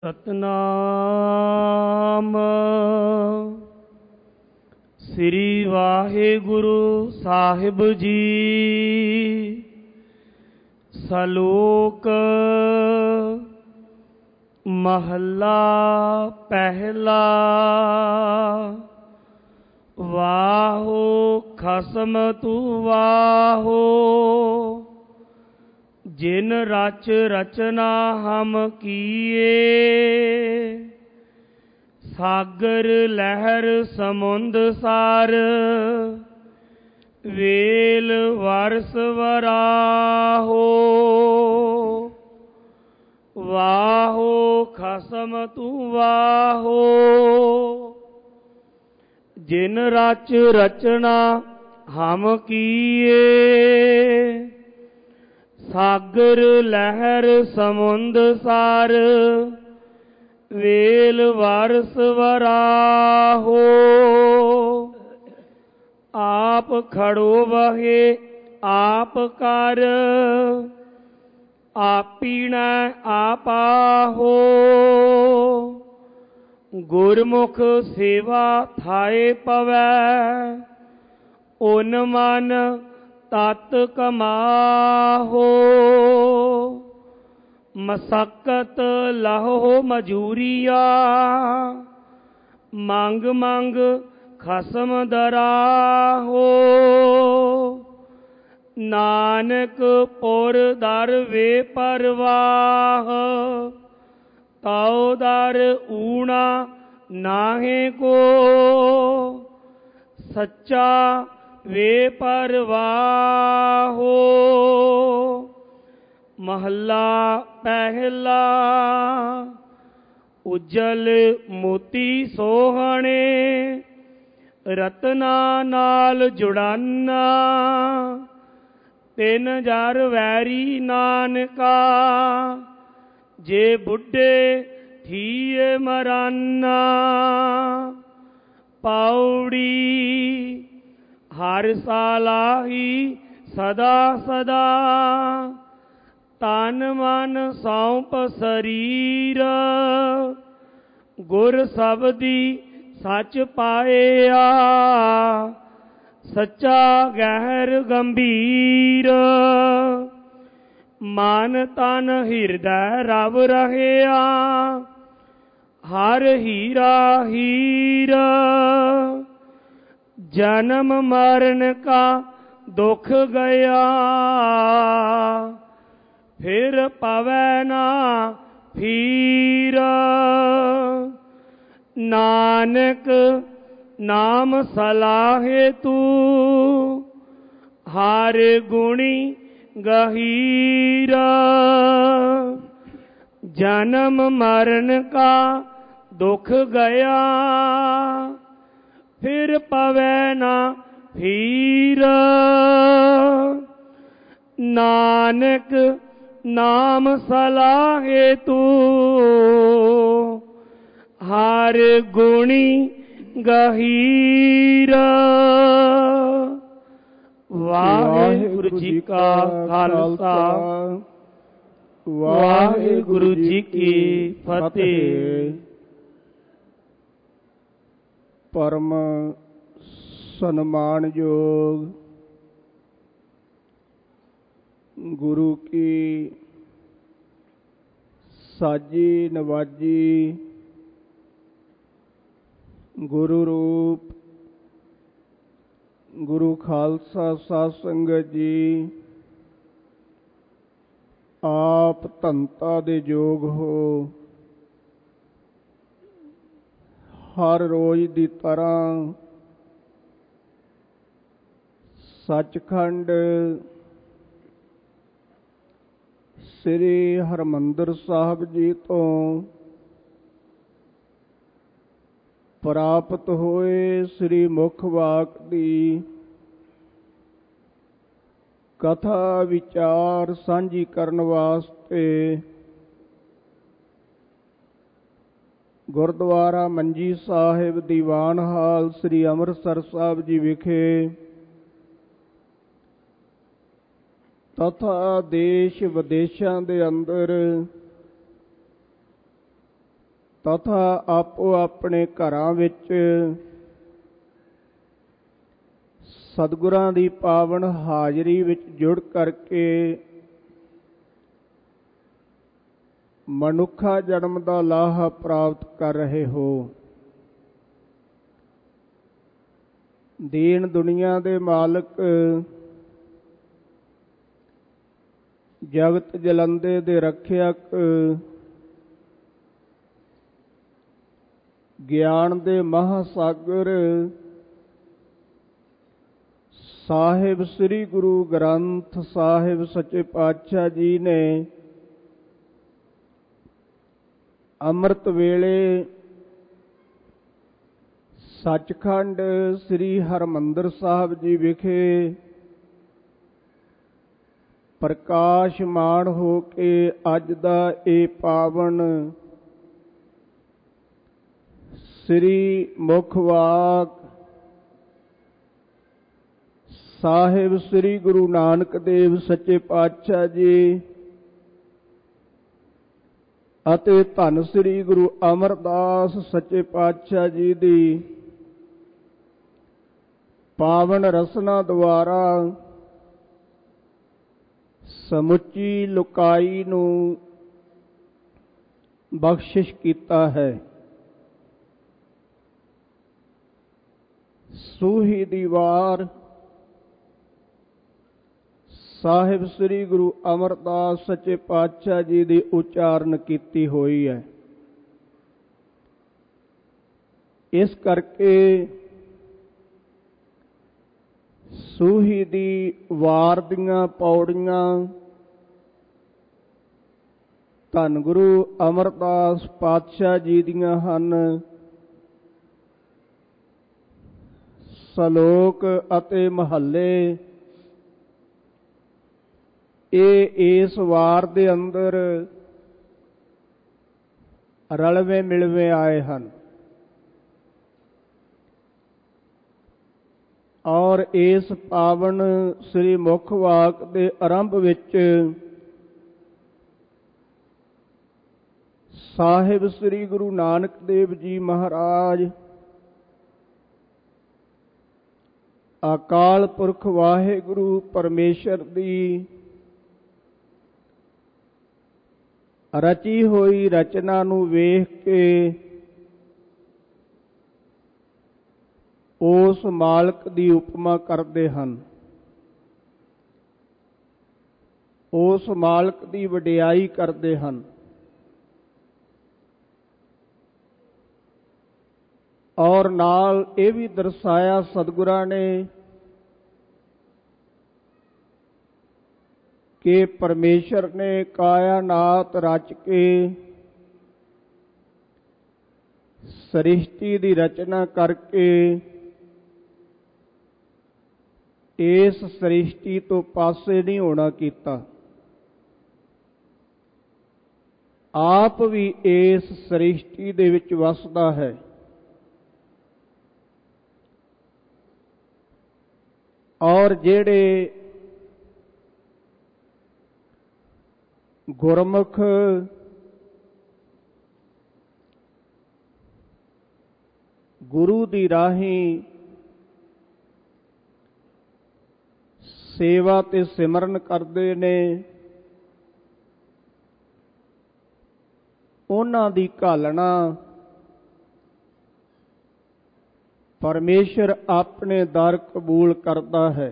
ਸਤਨਾਮ ਸ੍ਰੀ ਵਾਹਿਗੁਰੂ ਸਾਹਿਬ ਜੀ। ਸਲੋਕ ਮਹੱਲਾ ਪਹਿਲਾ। ਵਾਹੋ ਖਸਮ ਤੂੰ ਵਾਹੋ, ਜਿਨ ਰਚ ਰਚਨਾ ਹਮ ਕੀਏ। ਸਾਗਰ ਲਹਿਰ ਸਮੁੰਦ ਸਾਰ, ਵੇਲ ਵਰਸ ਵਰਾਹੋ। ਵਾਹੋ ਖਸਮ ਤੂੰ ਵਾਹੋ, ਜਿਨ ਰਚ ਰਚਨਾ ਹਮ ਕੀਏ। ਸਾਗਰ ਲਹਿਰ ਸਮੁੰਦ ਸਾਰ, ਵੇਲ ਵਰਸ ਵਰਾਹੋ। ਆਪ ਖੜੋ ਵਹੇ ਆਪ ਕਰ, ਆਪੀਣੈ ਆਪਾਹੋ। ਗੁਰਮੁਖ ਸੇਵਾ ਥਾਏ ਪਵੈ, ਓਨ ਮਨ ਤਤ ਕਮਾਹੋ। ਮਸਕਤ ਲਹੋ ਮਜੂਰੀਆ, ਮੰਗ ਮੰਗ ਖਸਮ ਦਰਾਹੋ। ਨਾਨਕ ਪੁਰ ਦਰ ਵੇ ਪਰਵਾਹ, ਤਉ ਦਰ ਊਣਾ ਨਾਹੇ ਕੋ। ਸੱਚਾ ਵੇ ਪਰਵਾਹੋ। ਮਹੱਲਾ ਪਹਿਲਾ। ਉਜਲ ਮੋਤੀ ਸੋਹਣੇ, ਰਤਨਾ ਨਾਲ ਜੁੜਾਨਾ। ਤਿਨ ਜਰ ਵੈਰੀ ਨਾਨਕਾ, ਜੇ ਬੁੱਢੇ ਥੀਏ ਮਰਾਨਾ। ਪੌੜੀ ਹਰਿ ਸਾਲਾਹੀ ਸਦਾ ਸਦਾ, ਤਨ ਮਨ ਸੌਂਪ ਸਰੀਰ। ਗੁਰ ਸਬਦੀ ਸੱਚ ਪਾਇਆ, ਸੱਚਾ ਗਹਿਰ ਗੰਭੀਰ। ਮਨ ਤਨ ਹਿਰਦੈ ਰਵ ਰਹਿਆ, ਹਰ ਹੀਰਾ ਹੀਰ। ਜਨਮ ਮਰਨ ਕਾ ਦੁਖ ਗਿਆ, ਫਿਰ ਪਵੈ ਨਾ ਫੀਰ। ਨਾਨਕ ਨਾਮ ਸਲਾਹੇ ਤੂੰ, ਹਰ ਗੁਣੀ ਗਹੀਰ। ਜਨਮ ਮਰਨ ਕਾ ਦੁਖ ਗਿਆ, ਫਿਰ ਪਵੈ ਨਾ ਫੀਰ। ਨਾਨਕ ਨਾਮ ਸਲਾਹੇ ਤੂੰ, ਹਰ ਗੁਣੀ ਗਹੀਰ। ਵਾਹਿਗੁਰੂ ਜੀ ਕਾ ਖਾਲਸਾ, ਵਾਹਿਗੁਰੂ ਜੀ ਕੀ ਫਤਿਹ। ਪਰਮ ਸਨਮਾਨਯੋਗ ਗੁਰੂ ਕੀ ਸਾਜੀ ਨਵਾਜੀ ਗੁਰੂ ਰੂਪ ਗੁਰੂ ਖਾਲਸਾ ਸਾਧ ਸੰਗਤ ਜੀ, ਆਪ ਧੰਤਾ ਦੇ ਯੋਗ ਹੋ। ਹਰ ਰੋਜ਼ ਦੀ ਤਰ੍ਹਾਂ ਸੱਚਖੰਡ ਸ੍ਰੀ ਹਰਿਮੰਦਰ ਸਾਹਿਬ ਜੀ ਤੋਂ ਪ੍ਰਾਪਤ ਹੋਏ ਸ੍ਰੀ ਮੁਖ ਵਾਕ ਦੀ ਕਥਾ ਵਿਚਾਰ ਸਾਂਝੀ ਕਰਨ ਵਾਸਤੇ ਗੁਰਦੁਆਰਾ ਮੰਜੀ ਸਾਹਿਬ ਦੀਵਾਨ ਹਾਲ ਸ੍ਰੀ ਅੰਮ੍ਰਿਤਸਰ ਸਾਹਿਬ ਜੀ ਵਿਖੇ ਤਥਾ ਦੇਸ਼ ਵਿਦੇਸ਼ਾਂ ਦੇ ਅੰਦਰ ਤਥਾ ਆਪੋ ਆਪਣੇ ਘਰਾਂ ਵਿੱਚ ਸਤਿਗੁਰਾਂ ਦੀ ਪਾਵਨ ਹਾਜ਼ਰੀ ਵਿੱਚ ਜੁੜ ਕਰਕੇ ਮਨੁੱਖਾ ਜਨਮ ਦਾ ਲਾਹਾ ਪ੍ਰਾਪਤ ਕਰ ਰਹੇ ਹੋ। ਦੀਨ ਦੁਨੀਆ ਦੇ ਮਾਲਕ, ਜਗਤ ਜਲੰਦੇ ਦੇ ਰੱਖਿਅਕ, ਗਿਆਨ ਦੇ ਮਹਾਸਾਗਰ ਸਾਹਿਬ ਸ੍ਰੀ ਗੁਰੂ ਗ੍ਰੰਥ ਸਾਹਿਬ ਸੱਚੇ ਪਾਤਸ਼ਾਹ ਜੀ ਨੇ ਅੰਮ੍ਰਿਤ ਵੇਲੇ ਸੱਚਖੰਡ ਸ੍ਰੀ ਹਰਿਮੰਦਰ ਸਾਹਿਬ ਜੀ ਵਿਖੇ ਪ੍ਰਕਾਸ਼ਮਾਨ ਹੋ ਕੇ ਅੱਜ ਦਾ ਇਹ ਪਾਵਨ ਸ੍ਰੀ ਮੁੱਖ ਵਾਕ ਸਾਹਿਬ ਸ੍ਰੀ ਗੁਰੂ ਨਾਨਕ ਦੇਵ ਸੱਚੇ ਪਾਤਸ਼ਾਹ ਜੀ ਅਤੇ ਧੰਨ ਸ੍ਰੀ ਗੁਰੂ ਅਮਰਦਾਸ ਸੱਚੇ ਪਾਤਸ਼ਾਹ ਜੀ ਦੀ ਪਾਵਨ ਰਸਨਾ ਦੁਆਰਾ ਸਮੁੱਚੀ ਲੋਕਾਈ ਨੂੰ ਬਖਸ਼ਿਸ਼ ਕੀਤਾ ਹੈ। ਸੂਹੀ ਦੀ ਵਾਰ ਸਾਹਿਬ ਸ੍ਰੀ ਗੁਰੂ ਅਮਰਦਾਸ ਸੱਚੇ ਪਾਤਸ਼ਾਹ ਜੀ ਦੀ ਉਚਾਰਨ ਕੀਤੀ ਹੋਈ ਹੈ। ਇਸ ਕਰਕੇ ਸੂਹੀ ਦੀ ਵਾਰ ਦੀਆਂ ਪੌੜੀਆਂ ਧੰਨ ਗੁਰੂ ਅਮਰਦਾਸ ਪਾਤਸ਼ਾਹ ਜੀ ਦੀਆਂ ਹਨ। ਸ਼ਲੋਕ ਅਤੇ ਮਹੱਲੇ ਇਹ ਇਸ ਵਾਰ ਦੇ ਅੰਦਰ ਰਲਵੇਂ ਮਿਲਵੇਂ ਆਏ ਹਨ ਔਰ ਇਸ ਪਾਵਨ ਸ੍ਰੀ ਮੁੱਖ ਵਾਕ ਦੇ ਆਰੰਭ ਵਿੱਚ ਸਾਹਿਬ ਸ੍ਰੀ ਗੁਰੂ ਨਾਨਕ ਦੇਵ ਜੀ ਮਹਾਰਾਜ ਅਕਾਲ ਪੁਰਖ ਵਾਹਿਗੁਰੂ ਪਰਮੇਸ਼ਰ ਦੀ ਰਚੀ ਹੋਈ ਰਚਨਾ ਨੂੰ ਵੇਖ ਕੇ ਉਸ ਮਾਲਕ ਦੀ ਉਪਮਾ ਕਰਦੇ ਹਨ। ਉਸ ਮਾਲਕ ਦੀ ਵਡਿਆਈ ਕਰਦੇ ਹਨ ਔਰ ਨਾਲ ਇਹ ਵੀ ਦਰਸਾਇਆ ਸਤਿਗੁਰਾਂ ਨੇ ਕਿ ਪਰਮੇਸ਼ਰ ਨੇ ਕਾਇਨਾਤ ਰਚ ਕੇ ਸ੍ਰਿਸ਼ਟੀ ਦੀ ਰਚਨਾ ਕਰਕੇ ਇਸ ਸ੍ਰਿਸ਼ਟੀ ਤੋਂ ਪਾਸੇ ਨਹੀਂ ਹੋਣਾ ਕੀਤਾ। ਆਪ ਵੀ ਇਸ ਸ੍ਰਿਸ਼ਟੀ ਦੇ ਵਿੱਚ ਵਸਦਾ ਹੈ ਔਰ ਜਿਹੜੇ ਗੁਰਮੁਖ ਗੁਰੂ ਦੀ ਰਾਹੀਂ ਸੇਵਾ ਤੇ ਸਿਮਰਨ ਕਰਦੇ ਨੇ, ਉਹਨਾਂ ਦੀ ਘਾਲਣਾ ਪਰਮੇਸ਼ਰ ਆਪਣੇ ਦਰ ਕਬੂਲ ਕਰਦਾ ਹੈ।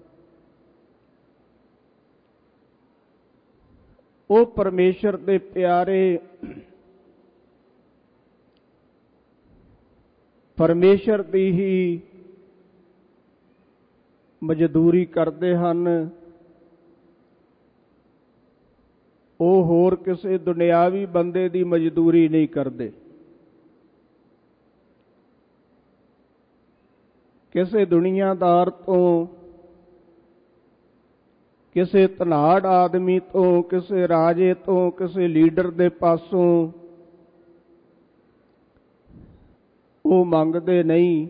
ਉਹ ਪਰਮੇਸ਼ਰ ਦੇ ਪਿਆਰੇ ਪਰਮੇਸ਼ਰ ਦੀ ਹੀ ਮਜ਼ਦੂਰੀ ਕਰਦੇ ਹਨ। ਉਹ ਹੋਰ ਕਿਸੇ ਦੁਨਿਆਵੀ ਬੰਦੇ ਦੀ ਮਜ਼ਦੂਰੀ ਨਹੀਂ ਕਰਦੇ। ਕਿਸੇ ਦੁਨੀਆਦਾਰ ਤੋਂ, ਕਿਸੇ ਧਨਾੜ ਆਦਮੀ ਤੋਂ, ਕਿਸੇ ਰਾਜੇ ਤੋਂ, ਕਿਸੇ ਲੀਡਰ ਦੇ ਪਾਸੋਂ ਉਹ ਮੰਗਦੇ ਨਹੀਂ।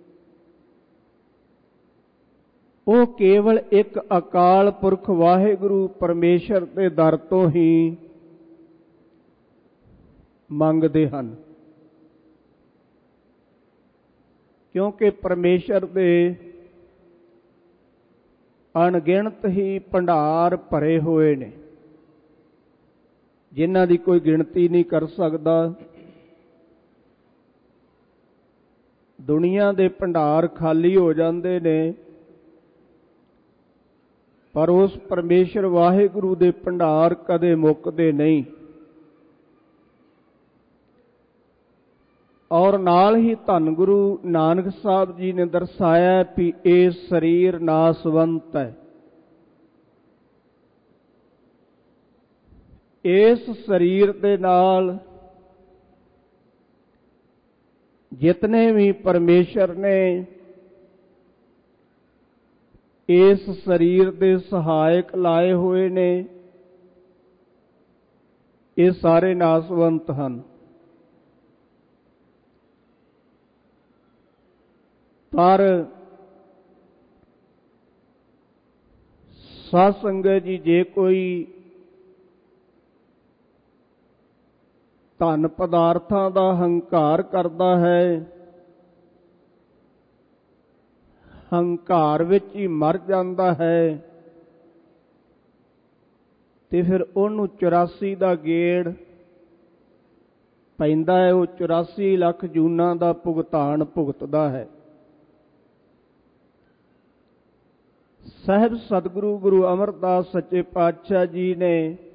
ਉਹ ਕੇਵਲ ਇੱਕ ਅਕਾਲ ਪੁਰਖ ਵਾਹਿਗੁਰੂ ਪਰਮੇਸ਼ਰ ਦੇ ਦਰ ਤੋਂ ਹੀ ਮੰਗਦੇ ਹਨ। ਕਿਉਂਕਿ ਪਰਮੇਸ਼ਰ ਦੇ ਅਣਗਿਣਤ ਹੀ ਭੰਡਾਰ ਭਰੇ ਹੋਏ ਨੇ, ਜਿਨ੍ਹਾਂ ਦੀ ਕੋਈ ਗਿਣਤੀ ਨਹੀਂ ਕਰ ਸਕਦਾ। ਦੁਨੀਆ ਦੇ ਭੰਡਾਰ ਖਾਲੀ ਹੋ ਜਾਂਦੇ ਨੇ, ਪਰ ਉਸ ਪਰਮੇਸ਼ਰ ਵਾਹਿਗੁਰੂ ਦੇ ਭੰਡਾਰ ਕਦੇ ਮੁੱਕਦੇ ਨਹੀਂ। ਔਰ ਨਾਲ ਹੀ ਧੰਨ ਗੁਰੂ ਨਾਨਕ ਸਾਹਿਬ ਜੀ ਨੇ ਦਰਸਾਇਆ ਵੀ ਇਹ ਸਰੀਰ ਨਾਸਵੰਤ ਹੈ। ਇਸ ਸਰੀਰ ਦੇ ਨਾਲ ਜਿਤਨੇ ਵੀ ਪਰਮੇਸ਼ਰ ਨੇ ਇਸ ਸਰੀਰ ਦੇ ਸਹਾਇਕ ਲਾਏ ਹੋਏ ਨੇ, ਇਹ ਸਾਰੇ ਨਾਸਵੰਤ ਹਨ। ਪਰ ਸਾਧ ਸੰਗਤ ਜੀ, ਜੇ ਕੋਈ ਧਨ ਪਦਾਰਥਾਂ ਦਾ ਹੰਕਾਰ ਕਰਦਾ ਹੈ, ਹੰਕਾਰ ਵਿੱਚ ਹੀ ਮਰ ਜਾਂਦਾ ਹੈ, ਤੇ ਫਿਰ ਉਹਨੂੰ 84 ਦਾ ਗੇੜ ਪੈਂਦਾ ਹੈ। ਉਹ 84 ਲੱਖ ਜੂਨਾਂ ਦਾ ਭੁਗਤਾਨ ਭੁਗਤਦਾ ਹੈ। ਸਾਹਿਬ ਸਤਿਗੁਰੂ ਗੁਰੂ ਅਮਰਦਾਸ ਸੱਚੇ ਪਾਤਸ਼ਾਹ ਜੀ ਨੇ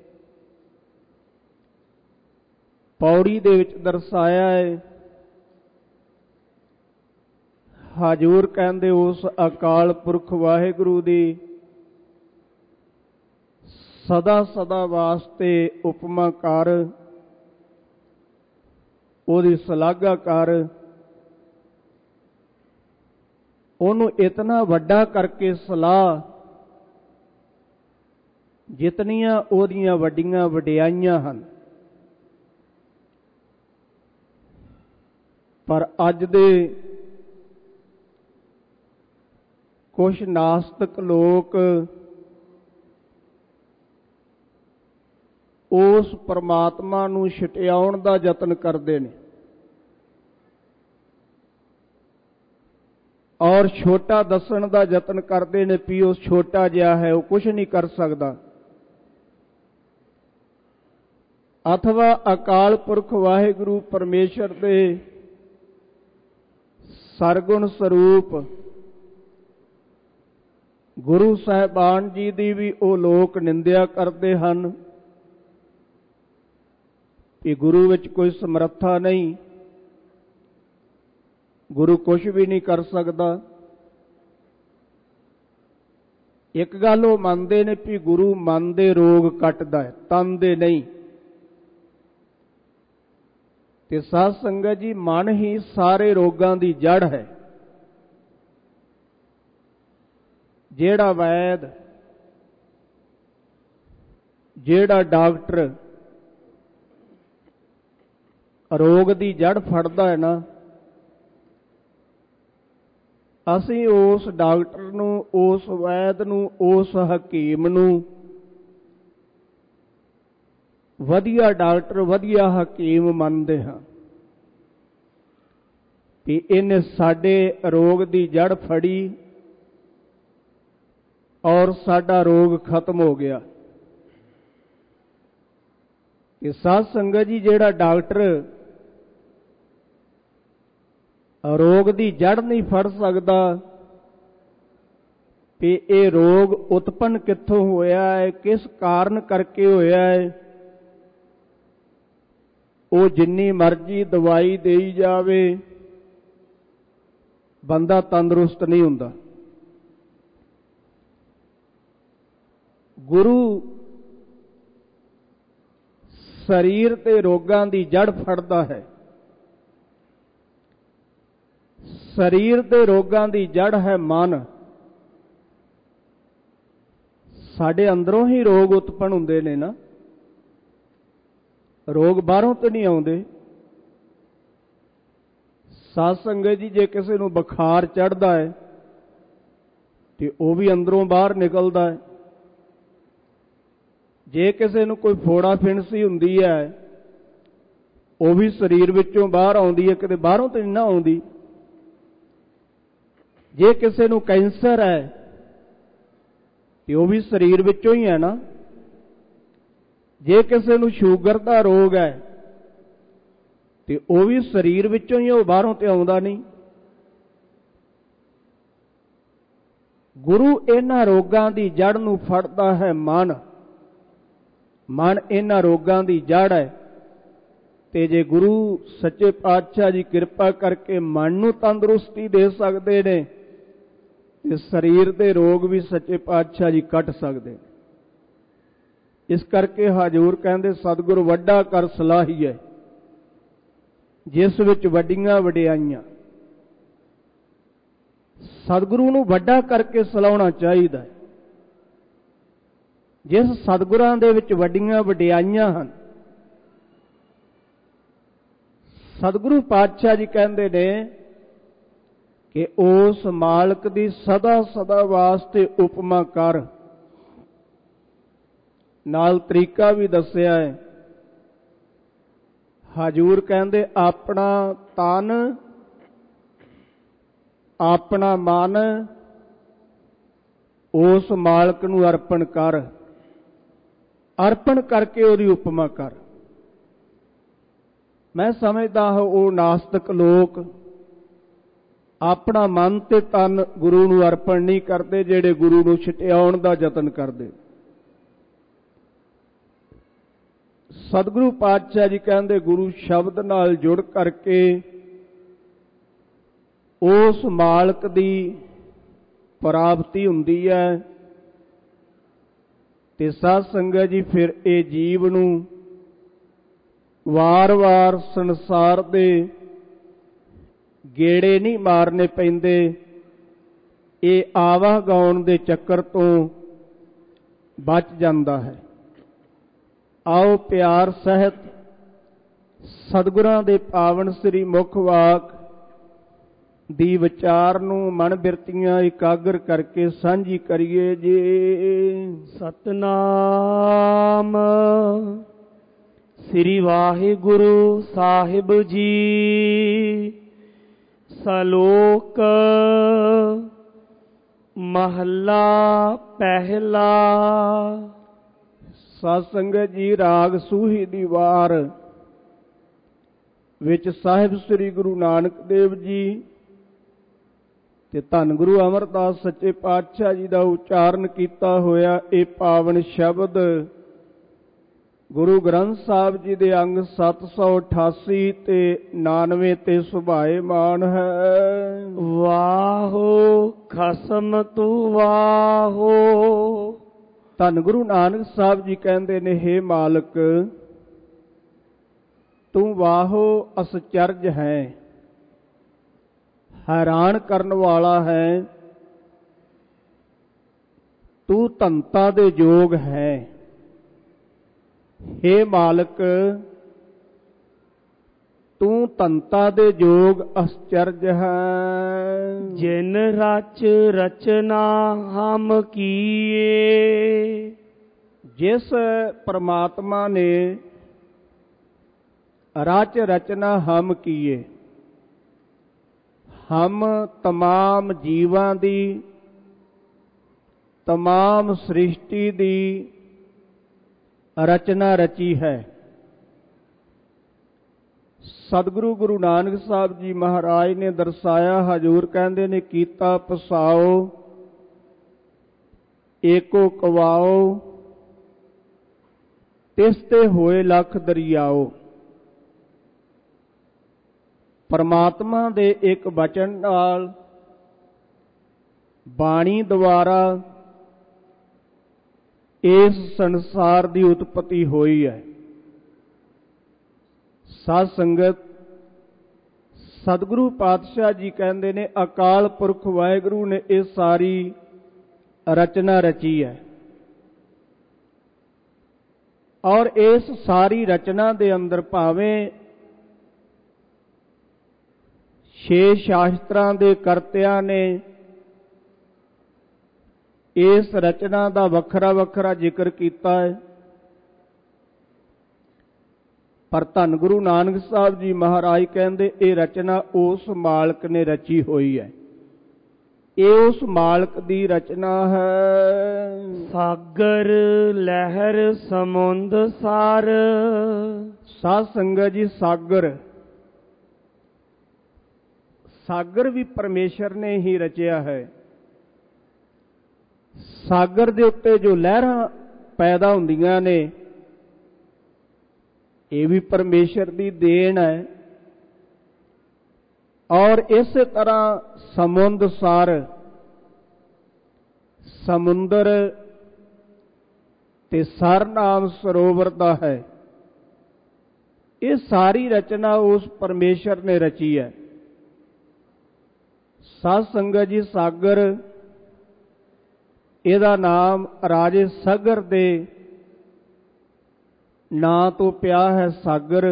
ਪੌੜੀ ਦੇ ਵਿੱਚ ਦਰਸਾਇਆ ਹੈ। ਹਜ਼ੂਰ ਕਹਿੰਦੇ ਉਸ ਅਕਾਲ ਪੁਰਖ ਵਾਹਿਗੁਰੂ ਦੀ ਸਦਾ ਸਦਾ ਵਾਸਤੇ ਉਪਮਾ ਕਰ, ਉਹਦੀ ਸ਼ਲਾਘਾ ਕਰ, ਉਹਨੂੰ ਇਤਨਾ ਵੱਡਾ ਕਰਕੇ ਸਲਾਹ, ਜਿਤਨੀਆਂ ਉਹਦੀਆਂ ਵੱਡੀਆਂ ਵਡਿਆਈਆਂ ਹਨ। ਪਰ ਅੱਜ ਦੇ ਕੁਝ ਨਾਸਤਿਕ ਲੋਕ ਉਸ ਪਰਮਾਤਮਾ ਨੂੰ ਛਿਟਿਆਉਣ ਦਾ ਯਤਨ ਕਰਦੇ ਨੇ, ਔਰ ਛੋਟਾ ਦੱਸਣ ਦਾ ਯਤਨ ਕਰਦੇ ਨੇ ਵੀ ਉਹ ਛੋਟਾ ਜਿਹਾ ਹੈ, ਉਹ ਕੁਝ ਨਹੀਂ ਕਰ ਸਕਦਾ। ਅਥਵਾ ਅਕਾਲ ਪੁਰਖ ਵਾਹਿਗੁਰੂ ਪਰਮੇਸ਼ਰ ਦੇ ਸਰਗੁਣ ਸਰੂਪ ਗੁਰੂ ਸਾਹਿਬਾਨ ਜੀ ਦੀ ਵੀ ਉਹ ਲੋਕ ਨਿੰਦਿਆ ਕਰਦੇ ਹਨ ਕਿ ਗੁਰੂ ਵਿੱਚ ਕੋਈ ਸਮਰੱਥਾ ਨਹੀਂ, ਗੁਰੂ ਕੁਝ ਵੀ ਨਹੀਂ ਕਰ ਸਕਦਾ। ਇੱਕ ਗੱਲ ਉਹ ਮੰਨਦੇ ਨੇ ਵੀ ਗੁਰੂ ਮਨ ਦੇ ਰੋਗ ਕੱਟਦਾ ਹੈ, ਤਨ ਦੇ ਨਹੀਂ। ਤੇ ਸਾਧ ਸੰਗਤ ਜੀ, ਮਨ ਹੀ ਸਾਰੇ ਰੋਗਾਂ ਦੀ ਜੜ ਹੈ। ਜਿਹੜਾ ਵੈਦ, ਜਿਹੜਾ ਡਾਕਟਰ ਰੋਗ ਦੀ ਜੜ ਫੜਦਾ ਹੈ ਨਾ, ਅਸੀਂ ਉਸ ਡਾਕਟਰ ਨੂੰ, ਉਸ ਵੈਦ ਨੂੰ, ਉਸ ਹਕੀਮ ਨੂੰ ਵਧੀਆ ਡਾਕਟਰ, ਵਧੀਆ ਹਕੀਮ ਮੰਨਦੇ ਹਾਂ ਕਿ ਇਹਨੇ ਸਾਡੇ ਰੋਗ ਦੀ ਜੜ ਫੜੀ ਔਰ ਸਾਡਾ ਰੋਗ ਖਤਮ ਹੋ ਗਿਆ। ਕਿ ਸਾਧ ਸੰਗਤ ਜੀ, ਜਿਹੜਾ ਡਾਕਟਰ ਰੋਗ ਦੀ ਜੜ ਨਹੀਂ ਫੜ ਸਕਦਾ ਕਿ ਇਹ ਰੋਗ ਉਤਪੰਨ ਕਿੱਥੋਂ ਹੋਇਆ ਹੈ, ਕਿਸ ਕਾਰਨ ਕਰਕੇ ਹੋਇਆ ਹੈ, ਉਹ ਜਿੰਨੀ ਮਰਜ਼ੀ ਦਵਾਈ ਦੇਈ ਜਾਵੇ, ਬੰਦਾ ਤੰਦਰੁਸਤ ਨਹੀਂ ਹੁੰਦਾ। ਗੁਰੂ ਸਰੀਰ ਤੇ ਰੋਗਾਂ ਦੀ ਜੜ ਫੜਦਾ ਹੈ। ਸਰੀਰ ਦੇ ਰੋਗਾਂ ਦੀ ਜੜ ਹੈ ਮਨ। ਸਾਡੇ ਅੰਦਰੋਂ ਹੀ ਰੋਗ ਉਤਪੰਨ ਹੁੰਦੇ ਨੇ ਨਾ, ਰੋਗ ਬਾਹਰੋਂ ਤਾਂ ਨਹੀਂ ਆਉਂਦੇ। ਸਾਧ ਸੰਗਤ ਜੀ, ਜੇ ਕਿਸੇ ਨੂੰ ਬੁਖਾਰ ਚੜ੍ਹਦਾ ਹੈ ਤੇ ਉਹ ਵੀ ਅੰਦਰੋਂ ਬਾਹਰ ਨਿਕਲਦਾ ਹੈ। ਜੇ ਕਿਸੇ ਨੂੰ ਕੋਈ ਫੋੜਾ ਫਿਣਸੀ ਹੁੰਦੀ ਹੈ, ਉਹ ਵੀ ਸਰੀਰ ਵਿੱਚੋਂ ਬਾਹਰ ਆਉਂਦੀ ਹੈ, ਕਿਤੇ ਬਾਹਰੋਂ ਤਾਂ ਨਹੀਂ ਨਾ ਆਉਂਦੀ। ਜੇ ਕਿਸੇ ਨੂੰ ਕੈਂਸਰ ਹੈ ਤੇ ਉਹ ਵੀ ਸਰੀਰ ਵਿੱਚੋਂ ਹੀ ਹੈ ਨਾ। ਜੇ ਕਿਸੇ ਨੂੰ ਸ਼ੂਗਰ ਦਾ ਰੋਗ ਹੈ ਤੇ ਉਹ ਵੀ ਸਰੀਰ ਵਿੱਚੋਂ ਹੀ, ਉਹ ਬਾਹਰੋਂ ਤੇ ਆਉਂਦਾ ਨਹੀਂ। ਗੁਰੂ ਇਹਨਾਂ ਰੋਗਾਂ ਦੀ ਜੜ ਨੂੰ ਫੜਦਾ ਹੈ ਮਨ। ਮਨ ਇਹਨਾਂ ਰੋਗਾਂ ਦੀ ਜੜ ਹੈ। ਤੇ ਜੇ ਗੁਰੂ ਸੱਚੇ ਪਾਤਸ਼ਾਹ ਜੀ ਕਿਰਪਾ ਕਰਕੇ ਮਨ ਨੂੰ ਤੰਦਰੁਸਤੀ ਦੇ ਸਕਦੇ ਨੇ ਤੇ ਸਰੀਰ ਦੇ ਰੋਗ ਵੀ ਸੱਚੇ ਪਾਤਸ਼ਾਹ ਜੀ ਕੱਟ ਸਕਦੇ ਨੇ। ਇਸ ਕਰਕੇ ਹਜ਼ੂਰ ਕਹਿੰਦੇ ਸਤਿਗੁਰ ਵੱਡਾ ਕਰ ਸਲਾਹੀਐ, ਜਿਸ ਵਿੱਚ ਵੱਡੀਆਂ ਵਡਿਆਈਆਂ। ਸਤਿਗੁਰੂ ਨੂੰ ਵੱਡਾ ਕਰਕੇ ਸਲਾਹੁਣਾ ਚਾਹੀਦਾ। ਜਿਸ ਸਤਿਗੁਰਾਂ ਦੇ ਵਿੱਚ ਵੱਡੀਆਂ ਵਡਿਆਈਆਂ ਹਨ, ਸਤਿਗੁਰੂ ਪਾਤਸ਼ਾਹ ਜੀ ਕਹਿੰਦੇ ਨੇ ਕਿ ਉਸ ਮਾਲਕ ਦੀ ਸਦਾ ਸਦਾ ਵਾਸਤੇ ਉਪਮਾ ਕਰ। ਨਾਲ ਤਰੀਕਾ ਵੀ ਦੱਸਿਆ ਹੈ। ਹਜ਼ੂਰ ਕਹਿੰਦੇ ਆਪਣਾ ਤਨ, ਆਪਣਾ ਮਨ ਉਸ ਮਾਲਕ ਨੂੰ ਅਰਪਣ ਕਰ। ਅਰਪਣ ਕਰਕੇ ਉਹਦੀ ਉਪਮਾ ਕਰ। ਮੈਂ ਸਮਝਦਾ ਹਾਂ ਉਹ ਨਾਸਤਿਕ ਲੋਕ ਆਪਣਾ ਮਨ ਤੇ ਤਨ ਗੁਰੂ ਨੂੰ ਅਰਪਣ ਨਹੀਂ ਕਰਦੇ, ਜਿਹੜੇ ਗੁਰੂ ਨੂੰ ਛਿਟਿਆਉਣ ਦਾ ਯਤਨ ਕਰਦੇ। ਸਤਿਗੁਰੂ ਪਾਤਸ਼ਾਹ ਜੀ ਕਹਿੰਦੇ ਗੁਰੂ ਸ਼ਬਦ ਨਾਲ ਜੁੜ ਕਰਕੇ ਉਸ ਮਾਲਕ ਦੀ ਪ੍ਰਾਪਤੀ ਹੁੰਦੀ ਹੈ। ਤੇ ਸਾਧ ਸੰਗਤ ਜੀ ਫਿਰ ਇਹ ਜੀਵ ਨੂੰ ਵਾਰ-ਵਾਰ ਸੰਸਾਰ ਦੇ ਗੇੜੇ ਨਹੀਂ ਮਾਰਨੇ ਪੈਂਦੇ। ਇਹ ਆਵਾ ਗਾਉਣ ਦੇ ਚੱਕਰ ਤੋਂ ਬਚ ਜਾਂਦਾ ਹੈ। ਆਓ ਪਿਆਰ ਸਹਿਤ ਸਤਿਗੁਰਾਂ ਦੇ ਪਾਵਨ ਸ੍ਰੀ ਮੁਖ ਵਾਕ ਦੀ ਵਿਚਾਰ ਨੂੰ ਮਨ ਬਿਰਤੀਆਂ ਇਕਾਗਰ ਕਰਕੇ ਸਾਂਝੀ ਕਰੀਏ ਜੀ। ਸਤਨਾਮ ਸ੍ਰੀ ਵਾਹਿਗੁਰੂ ਸਾਹਿਬ ਜੀ। ਸਲੋਕ ਮਹੱਲਾ ਪਹਿਲਾ। ਸਾਧ ਸੰਗਤ ਜੀ, ਰਾਗ ਸੂਹੀ ਦੀ ਵਾਰ ਵਿੱਚ ਸਾਹਿਬ ਸ੍ਰੀ ਗੁਰੂ ਨਾਨਕ ਦੇਵ ਜੀ ਤੇ ਧੰਨ ਗੁਰੂ ਅਮਰਦਾਸ ਸੱਚੇ ਪਾਤਸ਼ਾਹ ਜੀ ਦਾ ਉਚਾਰਨ ਕੀਤਾ ਹੋਇਆ ਇਹ ਪਾਵਨ ਸ਼ਬਦ ਗੁਰੂ ਗ੍ਰੰਥ ਸਾਹਿਬ ਜੀ ਦੇ ਅੰਗ 788 ਤੇ 99 ਤੇ ਸੁਭਾਏਮਾਨ ਹੈ। ਵਾਹੋ ਖਸਮ ਤੂੰ ਵਾਹੋ। ਧੰਨ ਗੁਰੂ ਨਾਨਕ ਸਾਹਿਬ ਜੀ ਕਹਿੰਦੇ ਨੇ, ਹੇ ਮਾਲਕ ਤੂੰ ਵਾਹੋ ਅਸਚਰਜ ਹੈ, ਹੈਰਾਨ ਕਰਨ ਵਾਲਾ ਹੈ, ਤੂੰ ਧੰਤਾ ਦੇ ਯੋਗ ਹੈ। ਹੇ ਮਾਲਕ ਤੂੰ ਧੰਤਾ ਦੇ ਯੋਗ ਅਸਚਰਜ ਹੈ। ਜਿਨ ਰਚ ਰਚਨਾ ਹਮ ਕੀਏ। ਜਿਸ ਪਰਮਾਤਮਾ ਨੇ ਰਚ ਰਚਨਾ ਹਮ ਕੀਏ, ਹਮ ਤਮਾਮ ਜੀਵਾਂ ਦੀ, ਤਮਾਮ ਸ੍ਰਿਸ਼ਟੀ ਦੀ ਰਚਨਾ ਰਚੀ ਹੈ। ਸਤਿਗੁਰੂ ਗੁਰੂ ਨਾਨਕ ਸਾਹਿਬ ਜੀ ਮਹਾਰਾਜ ਨੇ ਦਰਸਾਇਆ। ਹਜ਼ੂਰ ਕਹਿੰਦੇ ਨੇ, ਕੀਤਾ ਪਸਾਓ ਏਕੋ ਕਵਾਓ, ਤਿਸ ਤੇ ਹੋਏ ਲੱਖ ਦਰਿਆਓ। ਪਰਮਾਤਮਾ ਦੇ ਇੱਕ ਬਚਨ ਨਾਲ, ਬਾਣੀ ਦੁਆਰਾ ਇਸ ਸੰਸਾਰ ਦੀ ਉਤਪਤੀ ਹੋਈ ਹੈ। ਸਾਧ ਸੰਗਤ, ਸਤਿਗੁਰੂ ਪਾਤਸ਼ਾਹ ਜੀ ਕਹਿੰਦੇ ਨੇ, ਅਕਾਲ ਪੁਰਖ ਵਾਹਿਗੁਰੂ ਨੇ ਇਹ ਸਾਰੀ ਰਚਨਾ ਰਚੀ ਹੈ। ਔਰ ਇਸ ਸਾਰੀ ਰਚਨਾ ਦੇ ਅੰਦਰ ਭਾਵੇਂ 6 ਸ਼ਾਸਤਰਾਂ ਦੇ ਕਰਤਿਆਂ ਨੇ ਇਸ ਰਚਨਾ ਦਾ ਵੱਖਰਾ ਵੱਖਰਾ ਜ਼ਿਕਰ ਕੀਤਾ ਹੈ, ਪਰ ਧੰਨ ਗੁਰੂ ਨਾਨਕ ਸਾਹਿਬ ਜੀ ਮਹਾਰਾਜ ਕਹਿੰਦੇ ਇਹ ਰਚਨਾ ਉਸ ਮਾਲਕ ਨੇ ਰਚੀ ਹੋਈ ਹੈ। ਇਹ ਉਸ ਮਾਲਕ ਦੀ ਰਚਨਾ ਹੈ। ਸਾਗਰ ਲਹਿਰ ਸਮੁੰਦ ਸਾਰ। ਸਾਧ ਸੰਗਤ ਜੀ, ਸਾਗਰ ਵੀ ਪਰਮੇਸ਼ਰ ਨੇ ਹੀ ਰਚਿਆ ਹੈ। ਸਾਗਰ ਦੇ ਉੱਤੇ ਜੋ ਲਹਿਰਾਂ ਪੈਦਾ ਹੁੰਦੀਆਂ ਨੇ, ਇਹ ਵੀ ਪਰਮੇਸ਼ਰ ਦੀ ਦੇਣ ਹੈ। ਔਰ ਇਸੇ ਤਰ੍ਹਾਂ ਸਮੁੰਦ ਸਾਰ, ਸਮੁੰਦਰ ਤੇ ਸਰ ਨਾਮ ਸਰੋਵਰ ਦਾ ਹੈ। ਇਹ ਸਾਰੀ ਰਚਨਾ ਉਸ ਪਰਮੇਸ਼ਰ ਨੇ ਰਚੀ ਹੈ। ਸਾਧ ਸੰਗਤ ਜੀ, ਸਾਗਰ, ਇਹਦਾ ਨਾਮ ਰਾਜੇ ਸਗਰ ਦੇ ਨਾਂ ਤੋਂ ਪਿਆ ਹੈ। ਸਾਗਰ,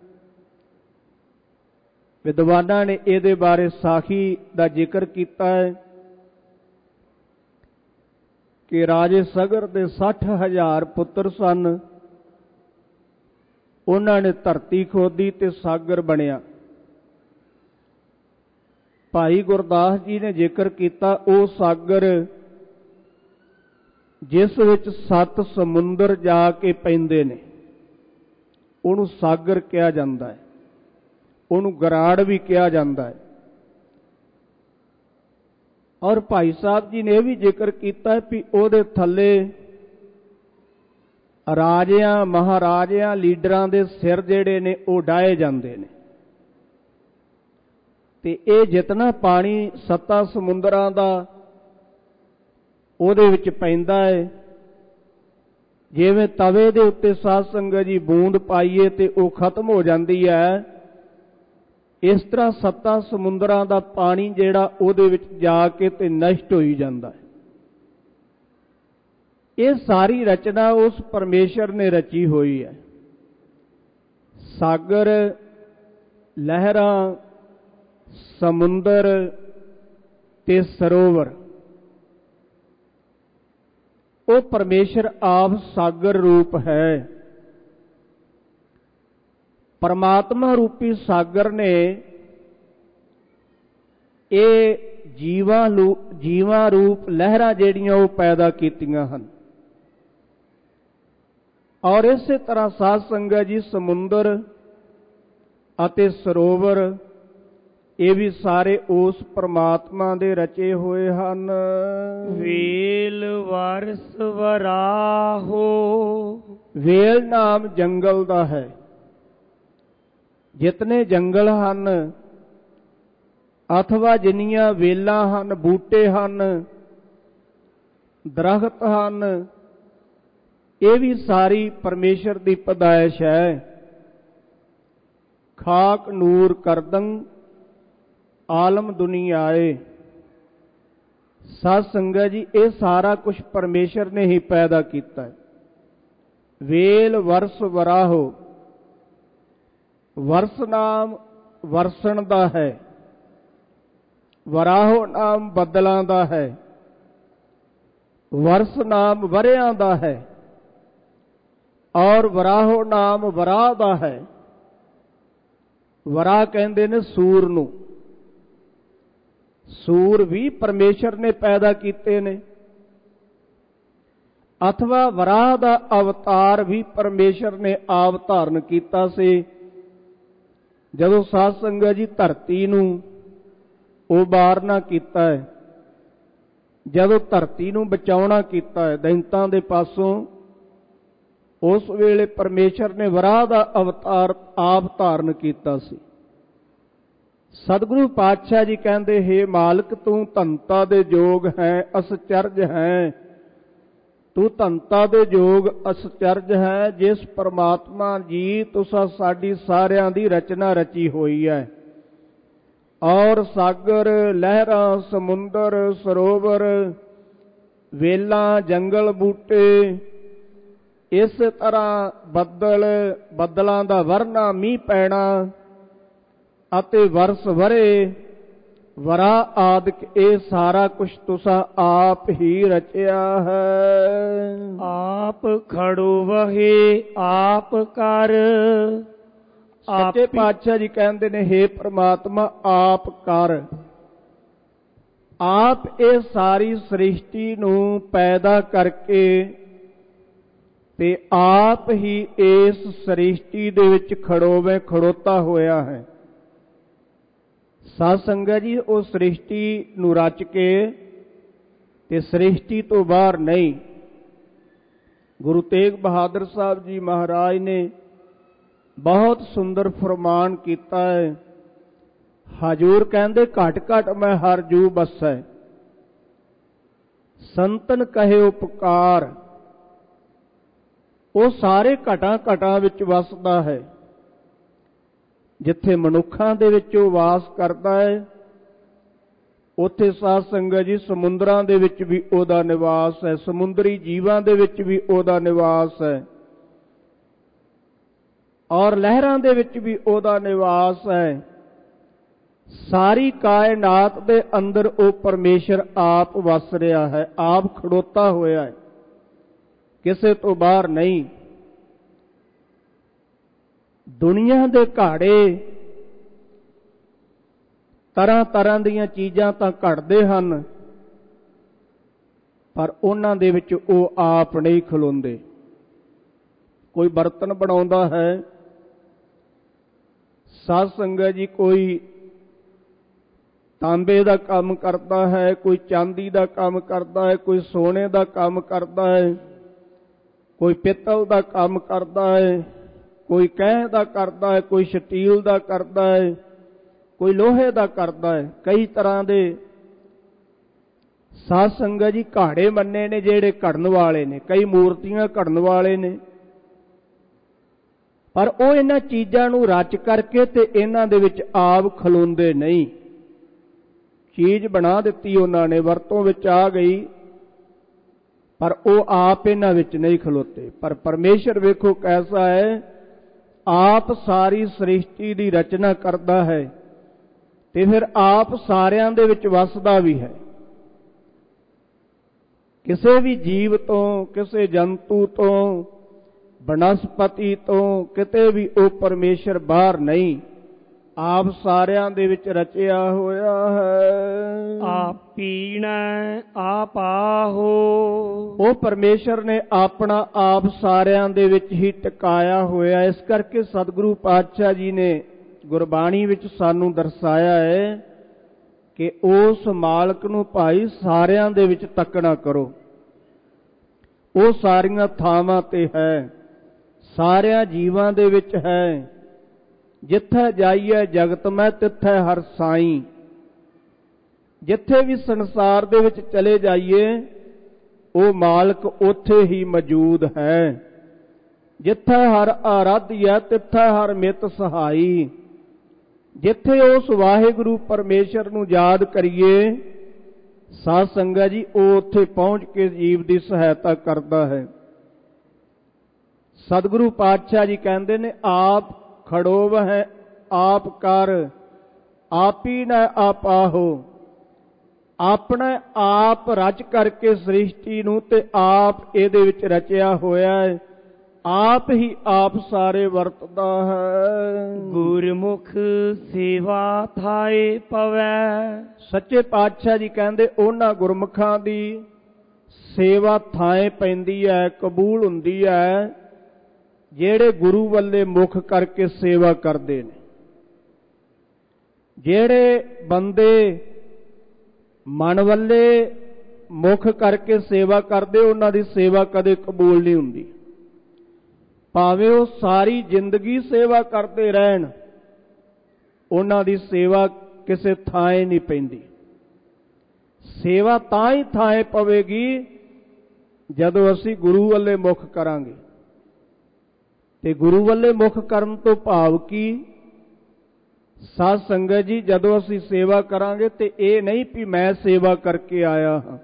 ਵਿਦਵਾਨਾਂ ਨੇ ਇਹਦੇ ਬਾਰੇ ਸਾਖੀ ਦਾ ਜ਼ਿਕਰ ਕੀਤਾ ਹੈ ਕਿ ਰਾਜੇ ਸਗਰ ਦੇ 60,000 ਪੁੱਤਰ ਸਨ। ਉਹਨਾਂ ਨੇ ਧਰਤੀ ਖੋਦੀ ਤੇ ਸਾਗਰ ਬਣਿਆ। ਭਾਈ ਗੁਰਦਾਸ ਜੀ ਨੇ ਜ਼ਿਕਰ ਕੀਤਾ ਉਹ ਸਾਗਰ ਜਿਸ ਵਿੱਚ 7 ਸਮੁੰਦਰ ਜਾ ਕੇ ਪੈਂਦੇ ਨੇ, ਉਹਨੂੰ ਸਾਗਰ ਕਿਹਾ ਜਾਂਦਾ ਹੈ। ਉਹਨੂੰ ਗਰਾੜ ਵੀ ਕਿਹਾ ਜਾਂਦਾ ਹੈ। ਔਰ ਭਾਈ ਸਾਹਿਬ ਜੀ ਨੇ ਇਹ ਵੀ ਜ਼ਿਕਰ ਕੀਤਾ ਵੀ ਉਹਦੇ ਥੱਲੇ ਰਾਜਿਆਂ, ਮਹਾਰਾਜਿਆਂ, ਲੀਡਰਾਂ ਦੇ ਸਿਰ ਜਿਹੜੇ ਨੇ ਉਹ ਡਾਹੇ ਜਾਂਦੇ ਨੇ। ਤੇ ਇਹ ਜਿਤਨਾ ਪਾਣੀ 7 ਸਮੁੰਦਰਾਂ ਦਾ ਉਹਦੇ ਵਿੱਚ ਪੈਂਦਾ ਹੈ, ਜਿਵੇਂ ਤਵੇ ਦੇ ਉੱਤੇ ਸਾਧ ਸੰਗਤ ਜੀ ਬੂੰਦ ਪਾਈਏ ਤੇ ਉਹ ਖਤਮ ਹੋ ਜਾਂਦੀ ਹੈ, ਇਸ ਤਰ੍ਹਾਂ 7 ਸਮੁੰਦਰਾਂ ਦਾ ਪਾਣੀ ਜਿਹੜਾ ਉਹਦੇ ਵਿੱਚ ਜਾ ਕੇ ਤੇ ਨਸ਼ਟ ਹੋਈ ਜਾਂਦਾ ਹੈ। ਇਹ ਸਾਰੀ ਰਚਨਾ ਉਸ ਪਰਮੇਸ਼ਰ ਨੇ ਰਚੀ ਹੋਈ ਹੈ। ਸਾਗਰ, ਲਹਿਰਾਂ, ਸਮੁੰਦਰ ਤੇ ਸਰੋਵਰ, ਉਹ ਪਰਮੇਸ਼ਰ ਆਪ ਸਾਗਰ ਰੂਪ ਹੈ। ਪਰਮਾਤਮਾ ਰੂਪੀ ਸਾਗਰ ਨੇ ਇਹ ਜੀਵਾਂ ਰੂਪ ਲਹਿਰਾਂ ਜਿਹੜੀਆਂ ਉਹ ਪੈਦਾ ਕੀਤੀਆਂ ਹਨ। ਔਰ ਇਸੇ ਤਰ੍ਹਾਂ ਸਾਧ ਸੰਗਤ ਜੀ, ਸਮੁੰਦਰ ਅਤੇ ਸਰੋਵਰ, ਇਹ ਵੀ ਸਾਰੇ ਉਸ ਪਰਮਾਤਮਾ ਦੇ ਰਚੇ ਹੋਏ ਹਨ। ਵੇਲ ਵਰਸ ਵਰਾਹੋ, ਵੇਲ ਨਾਮ ਜੰਗਲ ਦਾ ਹੈ। ਜਿਤਨੇ ਜੰਗਲ ਹਨ ਅਥਵਾ ਜਿੰਨੀਆਂ ਵੇਲਾਂ ਹਨ, ਬੂਟੇ ਹਨ, ਦਰਖਤ ਹਨ, ਇਹ ਵੀ ਸਾਰੀ ਪਰਮੇਸ਼ਰ ਦੀ ਪੈਦਾਇਸ਼ ਹੈ। ਖਾਕ ਨੂਰ ਕਰਦੰ ਆਲਮ ਦੁਨੀਆਏ। ਸਾਧ ਸੰਗਤ ਜੀ, ਇਹ ਸਾਰਾ ਕੁਝ ਪਰਮੇਸ਼ਰ ਨੇ ਹੀ ਪੈਦਾ ਕੀਤਾ ਹੈ। ਵੇਲ ਵਰਸ ਵਰਾਹੋ, ਵਰਸ ਨਾਮ ਵਰਸਣ ਦਾ ਹੈ, ਵਰਾਹੋ ਨਾਮ ਬੱਦਲਾਂ ਦਾ ਹੈ, ਵਰਸ ਨਾਮ ਵਰਿਆਂ ਦਾ ਹੈ, ਔਰ ਵਰਾਹੋ ਨਾਮ ਵਰਾਹ ਦਾ ਹੈ। ਵਰਾਹ ਕਹਿੰਦੇ ਨੇ ਸੂਰ ਨੂੰ। ਸੂਰ ਵੀ ਪਰਮੇਸ਼ਰ ਨੇ ਪੈਦਾ ਕੀਤੇ ਨੇ, ਅਥਵਾ ਵਰਾਹ ਦਾ ਅਵਤਾਰ ਵੀ ਪਰਮੇਸ਼ਰ ਨੇ ਆਪ ਧਾਰਨ ਕੀਤਾ ਸੀ। ਜਦੋਂ ਸਾਧ ਸੰਗਤ ਜੀ ਧਰਤੀ ਨੂੰ ਉਬਾਰਨਾ ਕੀਤਾ ਹੈ, ਜਦੋਂ ਧਰਤੀ ਨੂੰ ਬਚਾਉਣਾ ਕੀਤਾ ਹੈ ਦੈਂਤਾਂ ਦੇ ਪਾਸੋਂ, ਉਸ ਵੇਲੇ ਪਰਮੇਸ਼ਰ ਨੇ ਵਰਾਹ ਦਾ ਅਵਤਾਰ ਆਪ ਧਾਰਨ ਕੀਤਾ ਸੀ। ਸਤਿਗੁਰੂ ਪਾਤਸ਼ਾਹ ਜੀ ਕਹਿੰਦੇ, ਹੇ ਮਾਲਕ, ਤੂੰ ਧਨਤਾ ਦੇ ਯੋਗ ਹੈ, ਅਸਚਰਜ ਹੈ। ਤੂੰ ਧਨਤਾ ਦੇ ਯੋਗ ਅਸਚਰਜ ਹੈ। ਜਿਸ ਪਰਮਾਤਮਾ ਜੀ ਤੁਸਾਂ ਸਾਡੀ ਸਾਰਿਆਂ ਦੀ ਰਚਨਾ ਰਚੀ ਹੋਈ ਹੈ। ਔਰ ਸਾਗਰ, ਲਹਿਰਾਂ, ਸਮੁੰਦਰ, ਸਰੋਵਰ, ਵੇਲਾਂ, ਜੰਗਲ, ਬੂਟੇ, ਇਸ ਤਰ੍ਹਾਂ ਬੱਦਲਾਂ ਦਾ ਵਰਨਾ, ਮੀਂਹ ਪੈਣਾ ਅਤੇ ਵਰਸ ਵਰੇ, ਵਰਾਹ ਆਦਿਕ, ਇਹ ਸਾਰਾ ਕੁਛ ਤੁਸਾਂ ਆਪ ਹੀ ਰਚਿਆ ਹੈ। ਆਪ ਖੜੋ ਵਹੇ ਆਪ ਕਰ। ਸੱਚੇ ਪਾਤਸ਼ਾਹ ਜੀ ਕਹਿੰਦੇ ਨੇ, ਹੇ ਪ੍ਰਮਾਤਮਾ, ਆਪ ਕਰ। ਆਪ ਇਹ ਸਾਰੀ ਸ੍ਰਿਸ਼ਟੀ ਨੂੰ ਪੈਦਾ ਕਰਕੇ ਤੇ ਆਪ ਹੀ ਇਸ ਸ੍ਰਿਸ਼ਟੀ ਦੇ ਵਿੱਚ ਖੜੋਤਾ ਹੋਇਆ ਹੈ। ਸਾਧ ਸੰਗਤ ਜੀ, ਉਹ ਸ੍ਰਿਸ਼ਟੀ ਨੂੰ ਰਚ ਕੇ ਤੇ ਸ੍ਰਿਸ਼ਟੀ ਤੋਂ ਬਾਹਰ ਨਹੀਂ। ਗੁਰੂ ਤੇਗ ਬਹਾਦਰ ਸਾਹਿਬ ਜੀ ਮਹਾਰਾਜ ਨੇ ਬਹੁਤ ਸੁੰਦਰ ਫਰਮਾਨ ਕੀਤਾ ਹੈ। ਹਜੂਰ ਕਹਿੰਦੇ ਘਟ ਘਟ ਮੈਂ ਹਰ ਜੂ ਬਸੈ, ਸੰਤਨ ਕਹੇ ਉਪਕਾਰ। ਉਹ ਸਾਰੇ ਘਟਾਂ ਘਟਾਂ ਵਿੱਚ ਵਸਦਾ ਹੈ। ਜਿੱਥੇ ਮਨੁੱਖਾਂ ਦੇ ਵਿੱਚ ਉਹ ਵਾਸ ਕਰਦਾ ਹੈ, ਉੱਥੇ ਸਾਧ ਸੰਗਤ ਜੀ ਸਮੁੰਦਰਾਂ ਦੇ ਵਿੱਚ ਵੀ ਉਹਦਾ ਨਿਵਾਸ ਹੈ, ਸਮੁੰਦਰੀ ਜੀਵਾਂ ਦੇ ਵਿੱਚ ਵੀ ਉਹਦਾ ਨਿਵਾਸ ਹੈ, ਔਰ ਲਹਿਰਾਂ ਦੇ ਵਿੱਚ ਵੀ ਉਹਦਾ ਨਿਵਾਸ ਹੈ। ਸਾਰੀ ਕਾਇਨਾਤ ਦੇ ਅੰਦਰ ਉਹ ਪਰਮੇਸ਼ਰ ਆਪ ਵਸ ਰਿਹਾ ਹੈ, ਆਪ ਖੜੋਤਾ ਹੋਇਆ ਹੈ, ਕਿਸੇ ਤੋਂ ਬਾਹਰ ਨਹੀਂ। ਦੁਨੀਆ ਦੇ ਘਾੜੇ ਤਰ੍ਹਾਂ ਤਰ੍ਹਾਂ ਦੀਆਂ ਚੀਜ਼ਾਂ ਤਾਂ ਘੜਦੇ ਹਨ, ਪਰ ਉਹਨਾਂ ਦੇ ਵਿੱਚ ਉਹ ਆਪ ਨਹੀਂ ਖਲੋਂਦੇ। ਕੋਈ ਬਰਤਨ ਬਣਾਉਂਦਾ ਹੈ ਸਾਧ ਸੰਗਤ ਜੀ, ਕੋਈ ਤਾਂਬੇ ਦਾ ਕੰਮ ਕਰਦਾ ਹੈ, ਕੋਈ ਚਾਂਦੀ ਦਾ ਕੰਮ ਕਰਦਾ ਹੈ, ਕੋਈ ਸੋਨੇ ਦਾ ਕੰਮ ਕਰਦਾ ਹੈ, ਕੋਈ ਪਿੱਤਲ ਦਾ ਕੰਮ ਕਰਦਾ ਹੈ, ਕੋਈ ਕਹਿ ਦਾ ਕਰਦਾ ਹੈ, ਕੋਈ ਸਟੀਲ ਦਾ ਕਰਦਾ ਹੈ, ਕੋਈ ਲੋਹੇ ਦਾ ਕਰਦਾ ਹੈ। ਕਈ ਤਰ੍ਹਾਂ ਦੇ ਸਾਧ ਸੰਗਤ ਜੀ ਘਾੜੇ ਮੰਨੇ ਨੇ ਜਿਹੜੇ ਘੜਨ ਵਾਲੇ ਨੇ, ਕਈ ਮੂਰਤੀਆਂ ਘੜਨ ਵਾਲੇ ਨੇ, ਪਰ ਉਹ ਇਹਨਾਂ ਚੀਜ਼ਾਂ ਨੂੰ ਰਚ ਕਰਕੇ ਤੇ ਇਹਨਾਂ ਦੇ ਵਿੱਚ ਆਪ ਖਲੋਂਦੇ ਨਹੀਂ। ਚੀਜ਼ ਬਣਾ ਦਿੱਤੀ ਉਹਨਾਂ ਨੇ, ਵਰਤੋਂ ਵਿੱਚ ਆ ਗਈ, ਪਰ ਉਹ ਆਪ ਇਹਨਾਂ ਵਿੱਚ ਨਹੀਂ ਖਲੋਤੇ। ਪਰ ਪਰਮੇਸ਼ਰ ਵੇਖੋ ਕੈਸਾ ਹੈ, ਆਪ ਸਾਰੀ ਸ੍ਰਿਸ਼ਟੀ ਦੀ ਰਚਨਾ ਕਰਦਾ ਹੈ ਤੇ ਫਿਰ ਆਪ ਸਾਰਿਆਂ ਦੇ ਵਿੱਚ ਵਸਦਾ ਵੀ ਹੈ। ਕਿਸੇ ਵੀ ਜੀਵ ਤੋਂ, ਕਿਸੇ ਜੰਤੂ ਤੋਂ, ਬਨਸਪਤੀ ਤੋਂ ਕਿਤੇ ਵੀ ਉਹ ਪਰਮੇਸ਼ਰ ਬਾਹਰ ਨਹੀਂ, ਆਪ ਸਾਰਿਆਂ ਦੇ ਵਿੱਚ ਰਚਿਆ ਹੋਇਆ ਹੈ। ਆਪ ਪੀਣੈ ਆਪ ਆਹੋ, ਉਹ ਪਰਮੇਸ਼ਰ ਨੇ ਆਪਣਾ ਆਪ ਸਾਰਿਆਂ ਦੇ ਵਿੱਚ ਹੀ ਟਿਕਾਇਆ ਹੋਇਆ। ਇਸ ਕਰਕੇ ਸਤਿਗੁਰੂ ਪਾਤਸ਼ਾਹ ਜੀ ਨੇ ਗੁਰਬਾਣੀ ਵਿੱਚ ਸਾਨੂੰ ਦਰਸਾਇਆ ਹੈ ਕਿ ਉਸ ਮਾਲਕ ਨੂੰ ਭਾਈ ਸਾਰਿਆਂ ਦੇ ਵਿੱਚ ਤੱਕਣਾ ਕਰੋ। ਉਹ ਸਾਰੀਆਂ ਥਾਵਾਂ ਤੇ ਹੈ, ਸਾਰਿਆਂ ਜੀਵਾਂ ਦੇ ਵਿੱਚ ਹੈ। ਜਿੱਥੇ ਜਾਈਏ ਜਗਤ ਮੈਂ ਤਿੱਥੈ ਹਰ ਸਾਈਂ। ਜਿੱਥੇ ਵੀ ਸੰਸਾਰ ਦੇ ਵਿੱਚ ਚਲੇ ਜਾਈਏ, ਉਹ ਮਾਲਕ ਉੱਥੇ ਹੀ ਮੌਜੂਦ ਹੈ। ਜਿੱਥੇ ਹਰ ਆਰਾਧਿਆ ਤਿੱਥੈ ਹਰ ਮਿਤ ਸਹਾਈ। ਜਿੱਥੇ ਉਸ ਵਾਹਿਗੁਰੂ ਪਰਮੇਸ਼ਰ ਨੂੰ ਯਾਦ ਕਰੀਏ, ਸਾਧ ਸੰਗਤ ਜੀ, ਉਹ ਉੱਥੇ ਪਹੁੰਚ ਕੇ ਜੀਵ ਦੀ ਸਹਾਇਤਾ ਕਰਦਾ ਹੈ। ਸਤਿਗੁਰੂ ਪਾਤਸ਼ਾਹ ਜੀ ਕਹਿੰਦੇ ਨੇ, ਆਪ ਖੜੋਵ ਹੈ ਆਪ ਕਰ, ਆਪੀ ਨ ਆਪਾਹੋ। ਆਪਣਾ ਆਪ ਰਚ ਕਰਕੇ ਸ੍ਰਿਸ਼ਟੀ ਨੂੰ ਤੇ ਆਪ ਇਹਦੇ ਵਿੱਚ ਰਚਿਆ ਹੋਇਆ ਹੈ, ਆਪ ਹੀ ਆਪ ਸਾਰੇ ਵਰਤਦਾ ਹੈ। ਗੁਰਮੁਖ ਸੇਵਾ ਥਾਏ ਪਵੈ। ਸੱਚੇ ਪਾਤਸ਼ਾਹ ਜੀ ਕਹਿੰਦੇ, ਉਹਨਾਂ ਗੁਰਮੁਖਾਂ ਦੀ ਸੇਵਾ ਥਾਏ ਪੈਂਦੀ ਹੈ, ਕਬੂਲ ਹੁੰਦੀ ਹੈ, ਜਿਹੜੇ ਗੁਰੂ ਵੱਲੇ ਮੁਖ ਕਰਕੇ ਸੇਵਾ ਕਰਦੇ ਨੇ। ਜਿਹੜੇ ਬੰਦੇ ਮਨ ਵੱਲੇ ਮੁਖ ਕਰਕੇ ਸੇਵਾ ਕਰਦੇ, ਉਹਨਾਂ ਦੀ ਸੇਵਾ ਕਦੇ ਕਬੂਲ ਨਹੀਂ ਹੁੰਦੀ। ਭਾਵੇਂ ਉਹ ਸਾਰੀ ਜ਼ਿੰਦਗੀ ਸੇਵਾ ਕਰਦੇ ਰਹਿਣ, ਉਹਨਾਂ ਦੀ ਸੇਵਾ ਕਿਸੇ ਥਾਂ ਨਹੀਂ ਪੈਂਦੀ। ਸੇਵਾ ਤਾਂ ਹੀ ਥਾਂ ਪਵੇਗੀ ਜਦੋਂ ਅਸੀਂ ਗੁਰੂ ਵੱਲੇ ਮੁਖ ਕਰਾਂਗੇ। ਤੇ ਗੁਰੂ ਵੱਲੇ ਮੁਖ ਕਰਨ ਤੋਂ ਭਾਵ ਕੀ? ਸਾਧ ਸੰਗਤ ਜੀ, ਜਦੋਂ ਅਸੀਂ ਸੇਵਾ ਕਰਾਂਗੇ ਤੇ ਇਹ ਨਹੀਂ ਵੀ ਮੈਂ ਸੇਵਾ ਕਰਕੇ ਆਇਆ ਹਾਂ।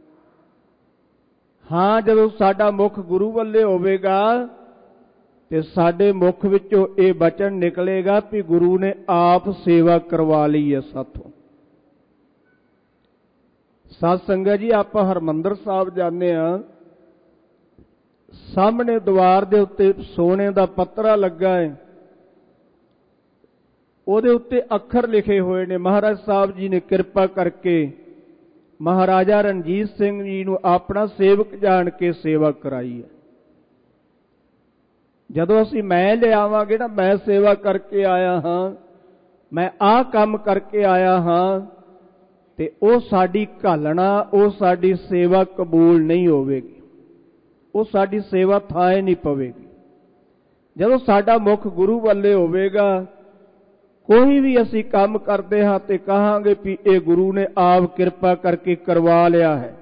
ਹਾਂ, ਜਦੋਂ ਸਾਡਾ ਮੁਖ ਗੁਰੂ ਵੱਲੇ ਹੋਵੇਗਾ ਤੇ ਸਾਡੇ ਮੁਖ ਵਿੱਚੋਂ ਇਹ ਬਚਨ ਨਿਕਲੇਗਾ ਵੀ ਗੁਰੂ ਨੇ ਆਪ ਸੇਵਾ ਕਰਵਾ ਲਈ ਹੈ ਸਾਥੋਂ। ਸਾਧ ਸੰਗਤ ਜੀ, ਆਪਾਂ ਹਰਿਮੰਦਰ ਸਾਹਿਬ ਜਾਂਦੇ ਹਾਂ, ਸਾਹਮਣੇ ਦੀਵਾਰ ਦੇ ਉੱਤੇ ਸੋਨੇ ਦਾ ਪੱਤਰਾ ਲੱਗਾ ਹੈ, ਉਹਦੇ ਉੱਤੇ ਅੱਖਰ ਲਿਖੇ ਹੋਏ ਨੇ। ਮਹਾਰਾਜ ਸਾਹਿਬ ਜੀ ਨੇ ਕਿਰਪਾ ਕਰਕੇ ਮਹਾਰਾਜਾ ਰਣਜੀਤ ਸਿੰਘ ਜੀ ਨੂੰ ਆਪਣਾ ਸੇਵਕ ਜਾਣ ਕੇ ਸੇਵਾ ਕਰਾਈ ਹੈ। ਜਦੋਂ ਅਸੀਂ ਮੈਂ ਲਿਆਵਾਂਗੇ ਨਾ, ਮੈਂ ਸੇਵਾ ਕਰਕੇ ਆਇਆ ਹਾਂ, ਮੈਂ ਆਹ ਕੰਮ ਕਰਕੇ ਆਇਆ ਹਾਂ, ਤੇ ਉਹ ਸਾਡੀ ਘਾਲਣਾ, ਉਹ ਸਾਡੀ ਸੇਵਾ ਕਬੂਲ ਨਹੀਂ ਹੋਵੇਗੀ, ਉਹ ਸਾਡੀ ਸੇਵਾ ਥਾਂ ਨਹੀਂ ਪਵੇਗੀ। ਜਦੋਂ ਸਾਡਾ ਮੁੱਖ ਗੁਰੂ ਵੱਲੇ ਹੋਵੇਗਾ, ਕੋਈ ਵੀ ਅਸੀਂ ਕੰਮ ਕਰਦੇ ਹਾਂ ਤੇ ਕਹਾਂਗੇ ਵੀ ਇਹ ਗੁਰੂ ਨੇ ਆਪ ਕਿਰਪਾ ਕਰਕੇ ਕਰਵਾ ਲਿਆ ਹੈ।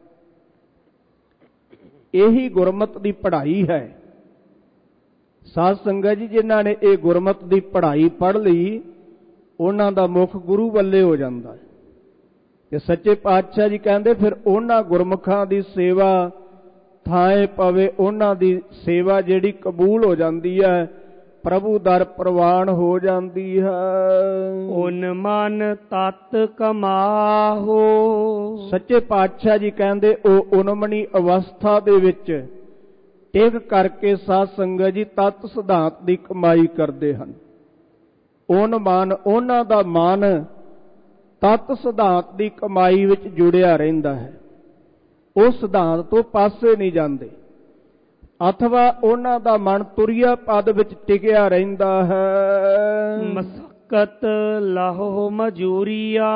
ਇਹੀ ਗੁਰਮਤਿ ਦੀ ਪੜ੍ਹਾਈ ਹੈ। ਸਾਧ ਸੰਗਤ ਜੀ, ਜਿਨ੍ਹਾਂ ਨੇ ਇਹ ਗੁਰਮਤਿ ਦੀ ਪੜ੍ਹਾਈ ਪੜ੍ਹ ਲਈ, ਉਹਨਾਂ ਦਾ ਮੁੱਖ ਗੁਰੂ ਵੱਲੇ ਹੋ ਜਾਂਦਾ ਹੈ। ਤੇ ਸੱਚੇ ਪਾਤਸ਼ਾਹ ਜੀ ਕਹਿੰਦੇ ਫਿਰ ਉਹਨਾਂ ਗੁਰਮੁਖਾਂ ਦੀ ਸੇਵਾ ਥਾਂ ਪਵੇ, ਉਹਨਾਂ ਦੀ ਸੇਵਾ ਜਿਹੜੀ ਕਬੂਲ ਹੋ ਜਾਂਦੀ ਹੈ, ਪ੍ਰਭੂ ਦਰ ਪ੍ਰਵਾਨ ਹੋ ਜਾਂਦੀ ਹੈ। ਉਨ ਮਨ ਤਤ ਕਮਾਹੋ। ਸੱਚੇ ਪਾਤਸ਼ਾਹ ਜੀ ਕਹਿੰਦੇ ਉਹ ਉਨਮਣੀ ਅਵਸਥਾ ਦੇ ਵਿੱਚ ਟਿਕ ਕਰਕੇ ਸਾਧ ਸੰਗਤ ਜੀ ਤਤ ਸਿਧਾਂਤ ਦੀ ਕਮਾਈ ਕਰਦੇ ਹਨ। ਉਨ ਮਨ, ਉਹਨਾਂ ਦਾ ਮਨ ਤਤ ਸਿਧਾਂਤ ਦੀ ਕਮਾਈ ਵਿੱਚ ਜੁੜਿਆ ਰਹਿੰਦਾ ਹੈ, ਉਹ ਸਿਧਾਂਤ ਤੋਂ ਪਾਸੇ ਨਹੀਂ ਜਾਂਦੇ, ਅਥਵਾ ਉਹਨਾਂ ਦਾ ਮਨ ਤੁਰਿਆ ਪਦ ਵਿੱਚ ਟਿਕਿਆ ਰਹਿੰਦਾ ਹੈ। ਮਸਕਤ ਲਾਹੋ ਮਜੂਰੀਆ।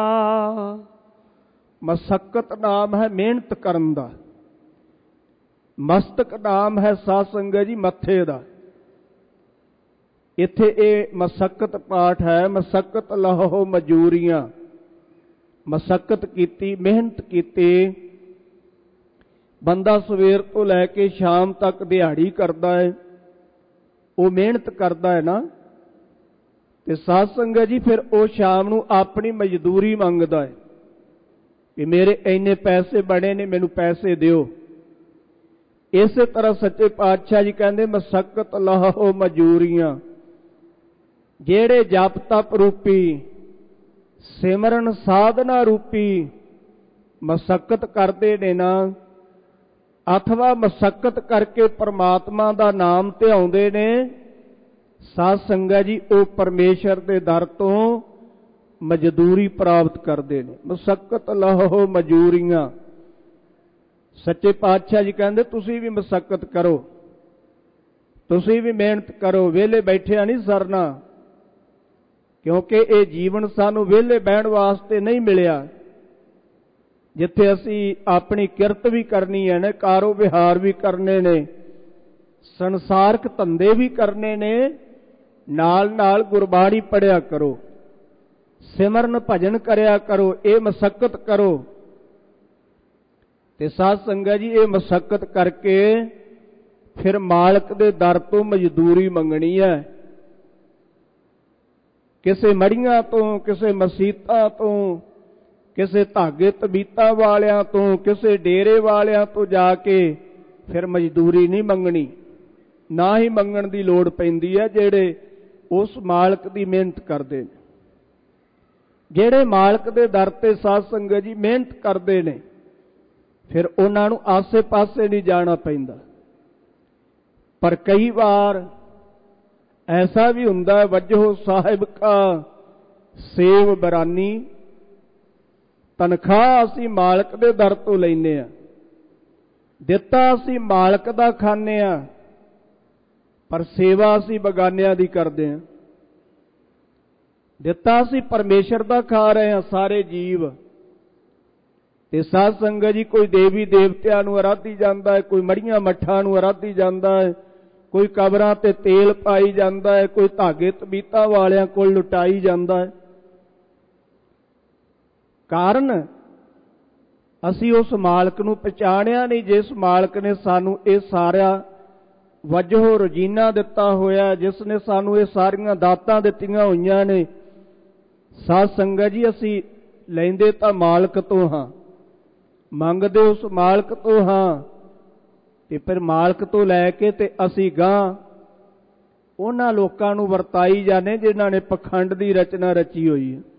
ਮਸਕਤ ਨਾਮ ਹੈ ਮਿਹਨਤ ਕਰਨ ਦਾ, ਮਸਤਕ ਨਾਮ ਹੈ ਸਾਧ ਸੰਗਤ ਜੀ ਮੱਥੇ ਦਾ। ਇੱਥੇ ਇਹ ਮਸਕਤ ਪਾਠ ਹੈ, ਮਸਕਤ ਲਾਹੋ ਮਜੂਰੀਆਂ। ਮਸਕਤ ਕੀਤੀ, ਮਿਹਨਤ ਕੀਤੀ। ਬੰਦਾ ਸਵੇਰ ਤੋਂ ਲੈ ਕੇ ਸ਼ਾਮ ਤੱਕ ਦਿਹਾੜੀ ਕਰਦਾ ਹੈ, ਉਹ ਮਿਹਨਤ ਕਰਦਾ ਹੈ ਨਾ, ਤੇ ਸਾਧ ਸੰਗਤ ਜੀ ਫਿਰ ਉਹ ਸ਼ਾਮ ਨੂੰ ਆਪਣੀ ਮਜ਼ਦੂਰੀ ਮੰਗਦਾ ਹੈ ਕਿ ਮੇਰੇ ਇੰਨੇ ਪੈਸੇ ਬਣੇ ਨੇ, ਮੈਨੂੰ ਪੈਸੇ ਦਿਓ। ਇਸੇ ਤਰ੍ਹਾਂ ਸੱਚੇ ਪਾਤਸ਼ਾਹ ਜੀ ਕਹਿੰਦੇ ਮਸਕਤ ਲਾਹੋ ਮਜੂਰੀਆਂ। ਜਿਹੜੇ ਜਪ ਤਪ ਰੂਪੀ, ਸਿਮਰਨ ਸਾਧਨਾ ਰੂਪੀ ਮਸਕਤ ਕਰਦੇ ਨੇ ਨਾ, ਅਥਵਾ ਮਸਕਤ ਕਰਕੇ ਪਰਮਾਤਮਾ ਦਾ ਨਾਮ ਧਿਆਉਂਦੇ ਨੇ, ਸਾਧ ਸੰਗਤ ਜੀ ਉਹ ਪਰਮੇਸ਼ਰ ਦੇ ਦਰ ਤੋਂ ਮਜ਼ਦੂਰੀ ਪ੍ਰਾਪਤ ਕਰਦੇ ਨੇ। ਮਸਕਤ ਲਾਹੋ ਮਜੂਰੀਆਂ। ਸੱਚੇ ਪਾਤਸ਼ਾਹ ਜੀ ਕਹਿੰਦੇ ਤੁਸੀਂ ਵੀ ਮਸਕਤ ਕਰੋ, ਤੁਸੀਂ ਵੀ ਮਿਹਨਤ ਕਰੋ, ਵਿਹਲੇ ਬੈਠਿਆ ਨਹੀਂ ਸਰਨਾ, ਕਿਉਂਕਿ ਇਹ ਜੀਵਨ ਸਾਨੂੰ ਵਿਹਲੇ ਬਹਿਣ ਵਾਸਤੇ ਨਹੀਂ ਮਿਲਿਆ। ਜਿੱਥੇ ਅਸੀਂ ਆਪਣੀ ਕਿਰਤ ਵੀ ਕਰਨੀ ਹੈ ਨਾ, ਕਾਰੋ ਵਿਹਾਰ ਵੀ ਕਰਨੇ ਨੇ, ਸੰਸਾਰਕ ਧੰਦੇ ਵੀ ਕਰਨੇ ਨੇ, ਨਾਲ ਨਾਲ ਗੁਰਬਾਣੀ ਪੜ੍ਹਿਆ ਕਰੋ, ਸਿਮਰਨ ਭਜਨ ਕਰਿਆ ਕਰੋ, ਇਹ ਮਸਕਤ ਕਰੋ। ਤੇ ਸਾਧ ਸੰਗਤ ਜੀ ਇਹ ਮਸਕਤ ਕਰਕੇ ਫਿਰ ਮਾਲਕ ਦੇ ਦਰ ਤੋਂ ਮਜ਼ਦੂਰੀ ਮੰਗਣੀ ਹੈ। ਕਿਸੇ ਮੜੀਆਂ ਤੋਂ, ਕਿਸੇ ਮਸੀਤਾਂ ਤੋਂ, ਕਿਸੇ ਧਾਗੇ ਤਬੀਤਾਂ ਵਾਲਿਆਂ ਤੋਂ, ਕਿਸੇ ਡੇਰੇ ਵਾਲਿਆਂ ਤੋਂ ਜਾ ਕੇ ਫਿਰ ਮਜ਼ਦੂਰੀ ਨਹੀਂ ਮੰਗਣੀ, ਨਾ ਹੀ ਮੰਗਣ ਦੀ ਲੋੜ ਪੈਂਦੀ ਹੈ ਜਿਹੜੇ ਉਸ ਮਾਲਕ ਦੀ ਮਿਹਨਤ ਕਰਦੇ ਨੇ। ਜਿਹੜੇ ਮਾਲਕ ਦੇ ਦਰ ਤੇ ਸਾਧ ਸੰਗਤ ਜੀ ਮਿਹਨਤ ਕਰਦੇ ਨੇ, ਫਿਰ ਉਹਨਾਂ ਨੂੰ ਆਸੇ ਪਾਸੇ ਨਹੀਂ ਜਾਣਾ ਪੈਂਦਾ। ਪਰ ਕਈ ਵਾਰ ਐਸਾ ਵੀ ਹੁੰਦਾ, ਵਜ੍ਹੋ ਸਾਹਿਬ ਕਾ ਸੇਵ ਬਰਾਨੀ। ਤਨਖਾਹ ਅਸੀਂ ਮਾਲਕ ਦੇ ਦਰ ਤੋਂ ਲੈਂਦੇ ਹਾਂ, ਦਿੱਤਾ ਅਸੀਂ ਮਾਲਕ ਦਾ ਖਾਂਦੇ ਹਾਂ, ਪਰ ਸੇਵਾ ਅਸੀਂ ਬਗਾਨਿਆਂ ਦੀ ਕਰਦੇ ਹਾਂ। ਦਿੱਤਾ ਅਸੀਂ ਪਰਮੇਸ਼ਰ ਦਾ ਖਾ ਰਹੇ ਹਾਂ ਸਾਰੇ ਜੀਵ। ਤੇ ਸਾਧ ਸੰਗਤ ਜੀ ਕੋਈ ਦੇਵੀ ਦੇਵਤਿਆਂ ਨੂੰ ਅਰਾਧੀ ਜਾਂਦਾ ਹੈ, ਕੋਈ ਮੜੀਆਂ ਮੱਠਾਂ ਨੂੰ ਅਰਾਧੀ ਜਾਂਦਾ ਹੈ, ਕੋਈ ਕਬਰਾਂ ਤੇ ਤੇਲ ਪਾਈ ਜਾਂਦਾ ਹੈ, ਕੋਈ ਧਾਗੇ ਤਬੀਤਾਂ ਵਾਲਿਆਂ ਕੋਲ ਲੁਟਾਈ ਜਾਂਦਾ ਹੈ। ਕਾਰਨ ਅਸੀਂ ਉਸ ਮਾਲਕ ਨੂੰ ਪਛਾਣਿਆ ਨਹੀਂ, ਜਿਸ ਮਾਲਕ ਨੇ ਸਾਨੂੰ ਇਹ ਸਾਰਾ ਵਜ੍ਹੋ ਰੋਜ਼ੀਨਾ ਦਿੱਤਾ ਹੋਇਆ, ਜਿਸ ਨੇ ਸਾਨੂੰ ਇਹ ਸਾਰੀਆਂ ਦਾਤਾਂ ਦਿੱਤੀਆਂ ਹੋਈਆਂ ਨੇ। ਸਾਧ ਸੰਗਤ ਜੀ ਅਸੀਂ ਲੈਂਦੇ ਤਾਂ ਮਾਲਕ ਤੋਂ ਹਾਂ, ਮੰਗਦੇ ਉਸ ਮਾਲਕ ਤੋਂ ਹਾਂ, ਤੇ ਫਿਰ ਮਾਲਕ ਤੋਂ ਲੈ ਕੇ ਤੇ ਅਸੀਂ ਗਾਂ ਉਹਨਾਂ ਲੋਕਾਂ ਨੂੰ ਵਰਤਾਈ ਜਾਂਦੇ ਜਿਨ੍ਹਾਂ ਨੇ ਪਖੰਡ ਦੀ ਰਚਨਾ ਰਚੀ ਹੋਈ ਹੈ।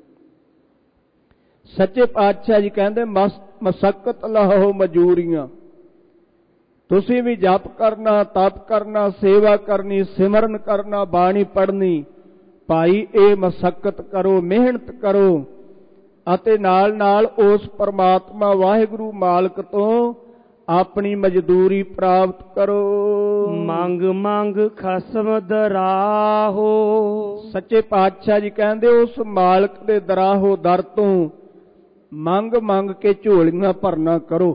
ਸੱਚੇ ਪਾਤਸ਼ਾਹ ਜੀ ਕਹਿੰਦੇ ਮਸਕਤ ਲਾਹੋ ਮਜੂਰੀਆਂ। ਤੁਸੀਂ ਵੀ ਜਪ ਕਰਨਾ, ਤਪ ਕਰਨਾ, ਸੇਵਾ ਕਰਨੀ, ਸਿਮਰਨ ਕਰਨਾ, ਬਾਣੀ ਪੜ੍ਹਨੀ, ਭਾਈ ਇਹ ਮਸਕਤ ਕਰੋ, ਮਿਹਨਤ ਕਰੋ, ਅਤੇ ਨਾਲ ਨਾਲ ਉਸ ਪਰਮਾਤਮਾ ਵਾਹਿਗੁਰੂ ਮਾਲਕ ਤੋਂ ਆਪਣੀ ਮਜ਼ਦੂਰੀ ਪ੍ਰਾਪਤ ਕਰੋ। ਮੰਗ ਮੰਗ ਖਸਮ ਦਰਾਹੋ। ਸੱਚੇ ਪਾਤਸ਼ਾਹ ਜੀ ਕਹਿੰਦੇ ਉਸ ਮਾਲਕ ਦੇ ਦਰਾਹੋ ਦਰ ਤੋਂ ਮੰਗ ਮੰਗ ਕੇ ਝੋਲੀਆਂ ਭਰਨਾ ਕਰੋ।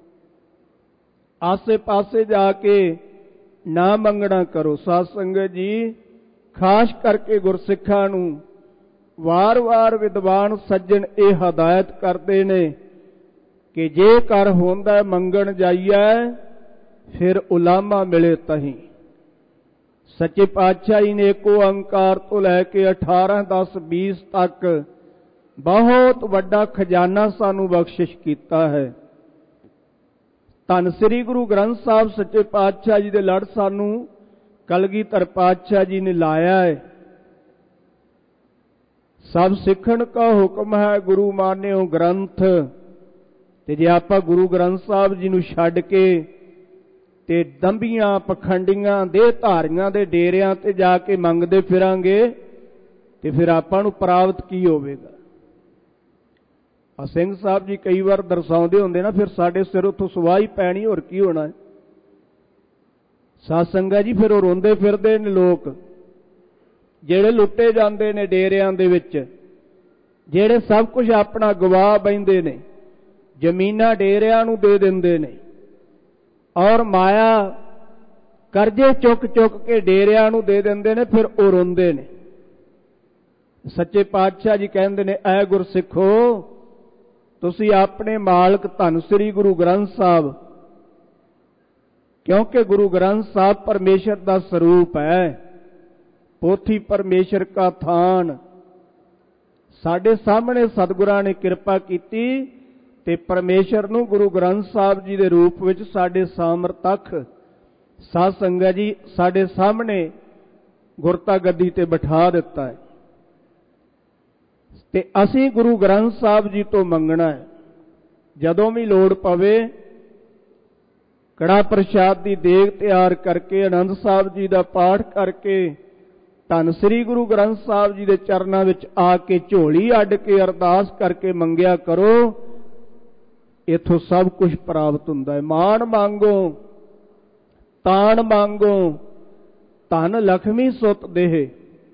ਆਸੇ ਪਾਸੇ ਜਾ ਕੇ ਨਾ ਮੰਗਣਾ ਕਰੋ। ਸਾਧ ਸੰਗਤ ਜੀ, ਖਾਸ ਕਰਕੇ ਗੁਰਸਿੱਖਾਂ ਨੂੰ ਵਾਰ-ਵਾਰ ਵਿਦਵਾਨ ਸੱਜਣ ਇਹ ਹਦਾਇਤ ਕਰਦੇ ਨੇ ਕਿ ਜੇ ਕਰ ਹੁੰਦਾ ਮੰਗਣ ਜਾਈਐ ਫਿਰ ਉਲਾਮਾ ਮਿਲੇ ਤਹੀਂ। ਸੱਚੇ ਪਾਤਸ਼ਾਹ ਜੀ ਨੇ ਏਕ ਓੰਕਾਰ ਤੋਂ ਲੈ ਕੇ 18, 10, 20 ਤੱਕ ਬਹੁਤ ਵੱਡਾ ਖਜ਼ਾਨਾ ਸਾਨੂੰ ਬਖਸ਼ਿਸ਼ ਕੀਤਾ ਹੈ। ਧੰਨ ਸ੍ਰੀ ਗੁਰੂ ਗ੍ਰੰਥ ਸਾਹਿਬ ਸੱਚੇ ਪਾਤਸ਼ਾਹ ਜੀ ਦੇ ਲੜ ਸਾਨੂੰ ਕਲਗੀਧਰ ਪਾਤਸ਼ਾਹ ਜੀ ਨੇ ਲਾਇਆ ਹੈ। ਸਭ ਸਿੱਖਣ ਕਾ ਹੁਕਮ ਹੈ ਗੁਰੂ ਮਾਨਿਓ ਗ੍ਰੰਥ। ਤੇ ਜੇ ਆਪਾਂ ਗੁਰੂ ਗ੍ਰੰਥ ਸਾਹਿਬ ਜੀ ਨੂੰ ਛੱਡ ਕੇ ਤੇ ਦੰਭੀਆਂ ਪਖੰਡੀਆਂ ਦੇਹ ਧਾਰੀਆਂ ਦੇ ਡੇਰਿਆਂ ਤੇ ਜਾ ਕੇ ਮੰਗਦੇ ਫਿਰਾਂਗੇ ਤੇ ਫਿਰ ਆਪਾਂ ਨੂੰ ਪ੍ਰਾਪਤ ਕੀ ਹੋਵੇਗਾ? ਸਿੰਘ ਸਾਹਿਬ ਜੀ ਕਈ ਵਾਰ ਦਰਸਾਉਂਦੇ ਹੁੰਦੇ ਨਾ, ਫਿਰ ਸਾਡੇ ਸਿਰ ਉੱਥੋਂ ਸਵਾਹੀ ਪੈਣੀ, ਹੋਰ ਕੀ ਹੋਣਾ। ਸਾਧ ਸੰਗਤ ਜੀ, ਫਿਰ ਉਹ ਰੋਂਦੇ ਫਿਰਦੇ ਨੇ ਲੋਕ ਜਿਹੜੇ ਲੁੱਟੇ ਜਾਂਦੇ ਨੇ ਡੇਰਿਆਂ ਦੇ ਵਿੱਚ, ਜਿਹੜੇ ਸਭ ਕੁਝ ਆਪਣਾ ਗਵਾ ਬੈਂਦੇ ਨੇ, ਜ਼ਮੀਨਾਂ ਡੇਰਿਆਂ ਨੂੰ ਦੇ ਦਿੰਦੇ ਨੇ ਔਰ ਮਾਇਆ ਕਰਜ਼ੇ ਚੁੱਕ ਚੁੱਕ ਕੇ ਡੇਰਿਆਂ ਨੂੰ ਦੇ ਦਿੰਦੇ ਨੇ, ਫਿਰ ਉਹ ਰੋਂਦੇ ਨੇ। ਸੱਚੇ ਪਾਤਸ਼ਾਹ ਜੀ ਕਹਿੰਦੇ ਨੇ, ਐ ਗੁਰਸਿੱਖੋ, ਤੁਸੀਂ ਆਪਣੇ ਮਾਲਕ ਧੰਨ ਸ੍ਰੀ ਗੁਰੂ ਗ੍ਰੰਥ ਸਾਹਿਬ, ਕਿਉਂਕਿ ਗੁਰੂ ਗ੍ਰੰਥ ਸਾਹਿਬ ਪਰਮੇਸ਼ਰ ਦਾ ਸਰੂਪ ਹੈ, ਪੋਥੀ ਪਰਮੇਸ਼ਰ ਕਾ ਥਾਨ। ਸਾਡੇ ਸਾਹਮਣੇ ਸਤਿਗੁਰਾਂ ਨੇ ਕਿਰਪਾ ਕੀਤੀ ਤੇ ਪਰਮੇਸ਼ਰ ਨੂੰ ਗੁਰੂ ਗ੍ਰੰਥ ਸਾਹਿਬ ਜੀ ਦੇ ਰੂਪ ਵਿੱਚ ਸਾਡੇ ਸਾਮਰਥ ਸਾਧ ਸੰਗਤ ਜੀ ਸਾਡੇ ਸਾਹਮਣੇ ਗੁਰਤਾ ਗੱਦੀ ਤੇ ਬਿਠਾ ਦਿੱਤਾ ਹੈ। ਤੇ ਅਸੀਂ ਗੁਰੂ ਗ੍ਰੰਥ ਸਾਹਿਬ ਜੀ ਤੋਂ ਮੰਗਣਾ ਹੈ। ਜਦੋਂ ਵੀ ਲੋੜ ਪਵੇ ਕੜਾ ਪ੍ਰਸ਼ਾਦ ਦੀ ਦੇਗ ਤਿਆਰ ਕਰਕੇ, ਆਨੰਦ ਸਾਹਿਬ ਜੀ ਦਾ ਪਾਠ ਕਰਕੇ, ਧੰਨ ਸ੍ਰੀ ਗੁਰੂ ਗ੍ਰੰਥ ਸਾਹਿਬ ਜੀ ਦੇ ਚਰਨਾਂ ਵਿੱਚ ਆ ਕੇ ਝੋਲੀ ਅੱਡ ਕੇ ਅਰਦਾਸ ਕਰਕੇ ਮੰਗਿਆ ਕਰੋ। ਇੱਥੋਂ ਸਭ ਕੁਝ ਪ੍ਰਾਪਤ ਹੁੰਦਾ ਹੈ। ਮਾਣ ਮੰਗੋ, ਤਾਣ ਮੰਗੋ, ਧਨ ਲਖਮੀ ਸੁਤ ਦੇਹ।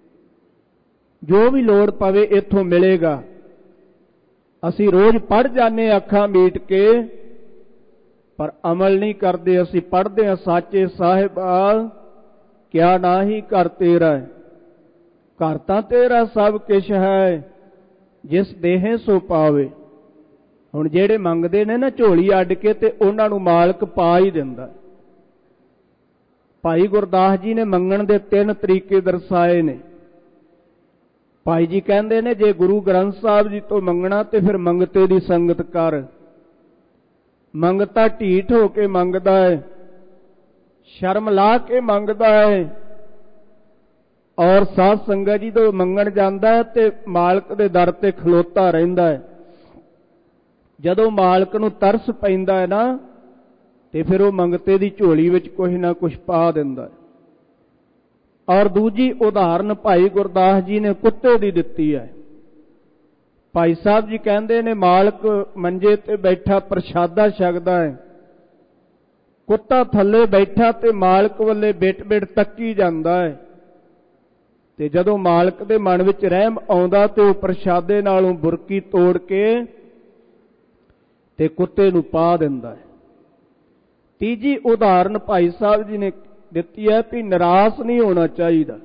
ਜੋ ਵੀ ਲੋੜ ਪਵੇ ਇੱਥੋਂ ਮਿਲੇਗਾ। ਅਸੀਂ ਰੋਜ਼ ਪੜ੍ਹ ਜਾਂਦੇ ਅੱਖਾਂ ਮੀਟ ਕੇ, ਪਰ ਅਮਲ ਨਹੀਂ ਕਰਦੇ। ਅਸੀਂ ਪੜ੍ਹਦੇ ਹਾਂ, ਸਾਚੇ ਸਾਹਿਬਾ ਕਿਆ ਨਾਹੀ ਘਰ ਤੇਰਾ, ਘਰ ਤਾਂ ਤੇਰਾ ਸਭ ਕਿਛ ਹੈ, ਜਿਸ ਦੇਹੇ ਸੋ ਪਾਵੇ। ਹੁਣ ਜਿਹੜੇ ਮੰਗਦੇ ਨੇ ਨਾ ਝੋਲੀ ਅੱਡ ਕੇ, ਤੇ ਉਹਨਾਂ ਨੂੰ ਮਾਲਕ ਪਾ ਹੀ ਦਿੰਦਾ। ਭਾਈ ਗੁਰਦਾਸ ਜੀ ਨੇ ਮੰਗਣ ਦੇ 3 ਤਰੀਕੇ ਦਰਸਾਏ ਨੇ। ਭਾਈ ਜੀ ਕਹਿੰਦੇ ਨੇ, ਜੇ ਗੁਰੂ ਗ੍ਰੰਥ ਸਾਹਿਬ ਜੀ ਤੋਂ ਮੰਗਣਾ ਤੇ ਫਿਰ ਮੰਗਤੇ ਦੀ ਸੰਗਤ ਕਰ। ਮੰਗਤਾ ਢੀਠ ਹੋ ਕੇ ਮੰਗਦਾ ਹੈ, ਸ਼ਰਮ ਲਾ ਕੇ ਮੰਗਦਾ ਹੈ, ਔਰ ਸਾਧ ਸੰਗਤ ਜੀ ਤੋਂ ਮੰਗਣ ਜਾਂਦਾ ਹੈ ਤੇ ਮਾਲਕ ਦੇ ਦਰ ਤੇ ਖਲੋਤਾ ਰਹਿੰਦਾ ਹੈ। ਜਦੋਂ ਮਾਲਕ ਨੂੰ ਤਰਸ ਪੈਂਦਾ ਹੈ ਨਾ, ਤੇ ਫਿਰ ਉਹ ਮੰਗਤੇ ਦੀ ਝੋਲੀ ਵਿੱਚ ਕੁਝ ਨਾ ਕੁਝ ਪਾ ਦਿੰਦਾ ਹੈ। ਔਰ ਦੂਜੀ ਉਦਾਹਰਨ ਭਾਈ ਗੁਰਦਾਸ ਜੀ ਨੇ ਕੁੱਤੇ ਦੀ ਦਿੱਤੀ ਹੈ। ਭਾਈ ਸਾਹਿਬ ਜੀ ਕਹਿੰਦੇ ਨੇ, ਮਾਲਕ ਮੰਜੇ ਤੇ ਬੈਠਾ ਪ੍ਰਸ਼ਾਦਾ ਛਕਦਾ ਹੈ, ਕੁੱਤਾ ਥੱਲੇ ਬੈਠਾ ਤੇ ਮਾਲਕ ਵੱਲੇ ਬਿਟ ਬਿਟ ਤੱਕੀ ਜਾਂਦਾ ਹੈ। ਤੇ ਜਦੋਂ ਮਾਲਕ ਦੇ ਮਨ ਵਿੱਚ ਰਹਿਮ ਆਉਂਦਾ ਤੇ ਉਹ ਪ੍ਰਸ਼ਾਦੇ ਨਾਲੋਂ ਬੁਰਕੀ ਤੋੜ ਕੇ ਤੇ ਕੁੱਤੇ ਨੂੰ ਪਾ ਦਿੰਦਾ ਹੈ। ਤੀਜੀ ਉਦਾਹਰਨ ਭਾਈ ਸਾਹਿਬ ਜੀ ਨੇ ਦਿੱਤੀ ਹੈ ਵੀ ਨਿਰਾਸ਼ ਨਹੀਂ ਹੋਣਾ ਚਾਹੀਦਾ।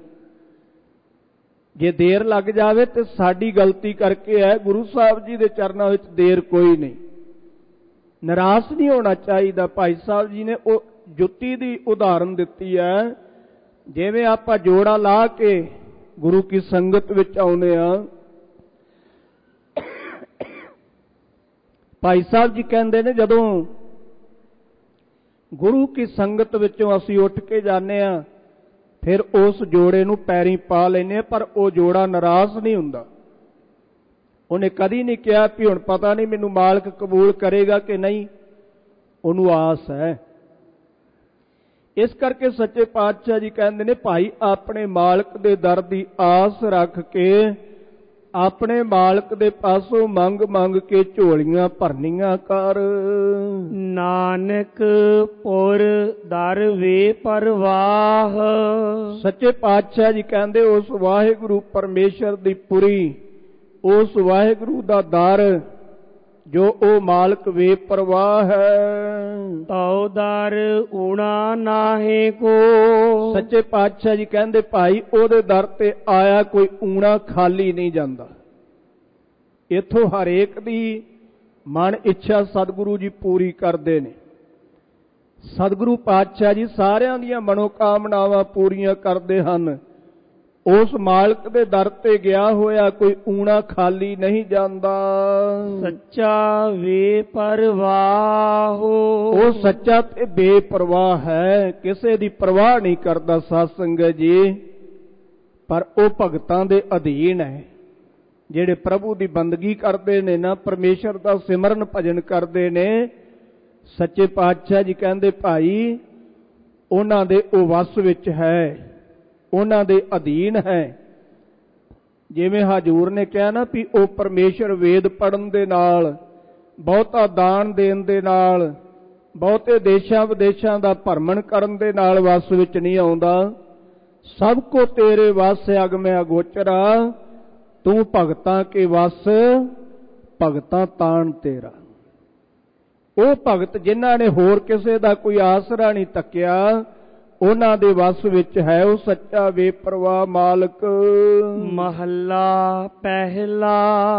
ਜੇ ਦੇਰ ਲੱਗ ਜਾਵੇ ਤੇ ਸਾਡੀ ਗਲਤੀ ਕਰਕੇ ਹੈ, ਗੁਰੂ ਸਾਹਿਬ ਜੀ ਦੇ ਚਰਨਾਂ ਵਿੱਚ ਦੇਰ ਕੋਈ ਨਹੀਂ। ਨਿਰਾਸ਼ ਨਹੀਂ ਹੋਣਾ ਚਾਹੀਦਾ। ਭਾਈ ਸਾਹਿਬ ਜੀ ਨੇ ਉਹ ਜੁੱਤੀ ਦੀ ਉਦਾਹਰਨ ਦਿੱਤੀ ਹੈ। ਜਿਵੇਂ ਆਪਾਂ ਜੋੜਾ ਲਾ ਕੇ ਗੁਰੂ ਕੀ ਸੰਗਤ ਵਿੱਚ ਆਉਂਦੇ ਆ, ਭਾਈ ਸਾਹਿਬ ਜੀ ਕਹਿੰਦੇ ਨੇ, ਜਦੋਂ ਗੁਰੂ ਕੀ ਸੰਗਤ ਵਿੱਚੋਂ ਅਸੀਂ ਉੱਠ ਕੇ ਜਾਂਦੇ ਆ, ਫਿਰ ਉਸ ਜੋੜੇ ਨੂੰ ਪੈਰੀਂ ਪਾ ਲੈਂਦੇ ਆ, ਪਰ ਉਹ ਜੋੜਾ ਨਿਰਾਸ਼ ਨਹੀਂ ਹੁੰਦਾ। ਉਹਨੇ ਕਦੀ ਨਹੀਂ ਕਿਹਾ ਵੀ ਹੁਣ ਪਤਾ ਨਹੀਂ ਮੈਨੂੰ ਮਾਲਕ ਕਬੂਲ ਕਰੇਗਾ ਕਿ ਨਹੀਂ। ਉਹਨੂੰ ਆਸ ਹੈ। ਇਸ ਕਰਕੇ ਸੱਚੇ ਪਾਤਸ਼ਾਹ ਜੀ ਕਹਿੰਦੇ ਨੇ, ਭਾਈ ਆਪਣੇ ਮਾਲਕ ਦੇ ਦਰ ਦੀ ਆਸ ਰੱਖ ਕੇ ਆਪਣੇ ਮਾਲਕ ਦੇ ਪਾਸੋਂ ਮੰਗ ਮੰਗ ਕੇ ਝੋਲੀਆਂ ਭਰਨੀਆਂ ਕਰ। ਨਾਨਕ ਪੁਰ ਦਰ ਵੇ ਪਰਵਾਹ। ਸੱਚੇ ਪਾਤਸ਼ਾਹ ਜੀ ਕਹਿੰਦੇ ਉਸ ਵਾਹਿਗੁਰੂ ਪਰਮੇਸ਼ਰ ਦੀ ਪੁਰੀ, ਉਸ ਵਾਹਿਗੁਰੂ ਦਾ ਦਰ ਜੋ ਉਹ ਮਾਲਕ ਵੇ ਪਰਵਾਹ ਹੈ। ਤਉ ਦਰ ਊਣਾ ਨਾਹੇ ਕੋ। ਸੱਚੇ ਪਾਤਸ਼ਾਹ ਜੀ ਕਹਿੰਦੇ ਭਾਈ ਉਹਦੇ ਦਰ ਤੇ ਆਇਆ ਕੋਈ ਊਣਾ ਖਾਲੀ ਨਹੀਂ ਜਾਂਦਾ। ਇੱਥੋਂ ਹਰੇਕ ਦੀ ਮਨ ਇੱਛਾ ਸਤਿਗੁਰੂ ਜੀ ਪੂਰੀ ਕਰਦੇ ਨੇ। ਸਤਿਗੁਰੂ ਪਾਤਸ਼ਾਹ ਜੀ ਸਾਰਿਆਂ ਦੀਆਂ ਮਨੋਕਾਮਨਾਵਾਂ ਪੂਰੀਆਂ ਕਰਦੇ ਹਨ। ਉਸ ਮਾਲਕ ਦੇ ਦਰ ਤੇ ਗਿਆ ਹੋਇਆ ਕੋਈ ਊਣਾ ਖਾਲੀ ਨਹੀਂ ਜਾਂਦਾ। ਸੱਚਾ ਵੇ ਪਰਵਾਹ। ਉਹ ਸੱਚਾ ਤੇ ਬੇਪਰਵਾਹ ਹੈ, ਕਿਸੇ ਦੀ ਪਰਵਾਹ ਨਹੀਂ ਕਰਦਾ ਸਾਧ ਸੰਗਤ ਜੀ। ਪਰ ਉਹ ਭਗਤਾਂ ਦੇ ਅਧੀਨ ਹੈ ਜਿਹੜੇ ਪ੍ਰਭੂ ਦੀ ਬੰਦਗੀ ਕਰਦੇ ਨੇ ਨਾ, ਪਰਮੇਸ਼ਰ ਦਾ ਸਿਮਰਨ ਭਜਨ ਕਰਦੇ ਨੇ। ਸੱਚੇ ਪਾਤਸ਼ਾਹ ਜੀ ਕਹਿੰਦੇ ਭਾਈ ਉਹਨਾਂ ਦੇ ਉਹ ਵਸ ਵਿੱਚ ਹੈ, ਉਹਨਾਂ ਦੇ ਅਧੀਨ ਹੈ। ਜਿਵੇਂ ਹਜ਼ੂਰ ਨੇ ਕਿਹਾ ਨਾ ਵੀ ਉਹ ਪਰਮੇਸ਼ਰ ਵੇਦ ਪੜਨ ਦੇ ਨਾਲ, ਬਹੁਤਾ ਦਾਨ ਦੇਣ ਦੇ ਨਾਲ, ਬਹੁਤੇ ਦੇਸ਼ਾਂ ਵਿਦੇਸ਼ਾਂ ਦਾ ਭਰਮਣ ਕਰਨ ਦੇ ਨਾਲ ਵਸ ਵਿੱਚ ਨਹੀਂ ਆਉਂਦਾ। ਸਭ ਕੋ ਤੇਰੇ ਵਸ ਅਗਮੈ ਅਗੋਚਰਾ, ਤੂੰ ਭਗਤਾਂ ਕੇ ਵਸ ਭਗਤਾਂ ਤਾਣ ਤੇਰਾ। ਉਹ ਭਗਤ ਜਿਨ੍ਹਾਂ ਨੇ ਹੋਰ ਕਿਸੇ ਦਾ ਕੋਈ ਆਸਰਾ ਨਹੀਂ ਤੱਕਿਆ, ਉਹਨਾਂ ਦੇ ਵਸ ਵਿੱਚ ਹੈ ਉਹ ਸੱਚਾ ਬੇਪਰਵਾਹ ਮਾਲਕ। ਮਹੱਲਾ ਪਹਿਲਾ।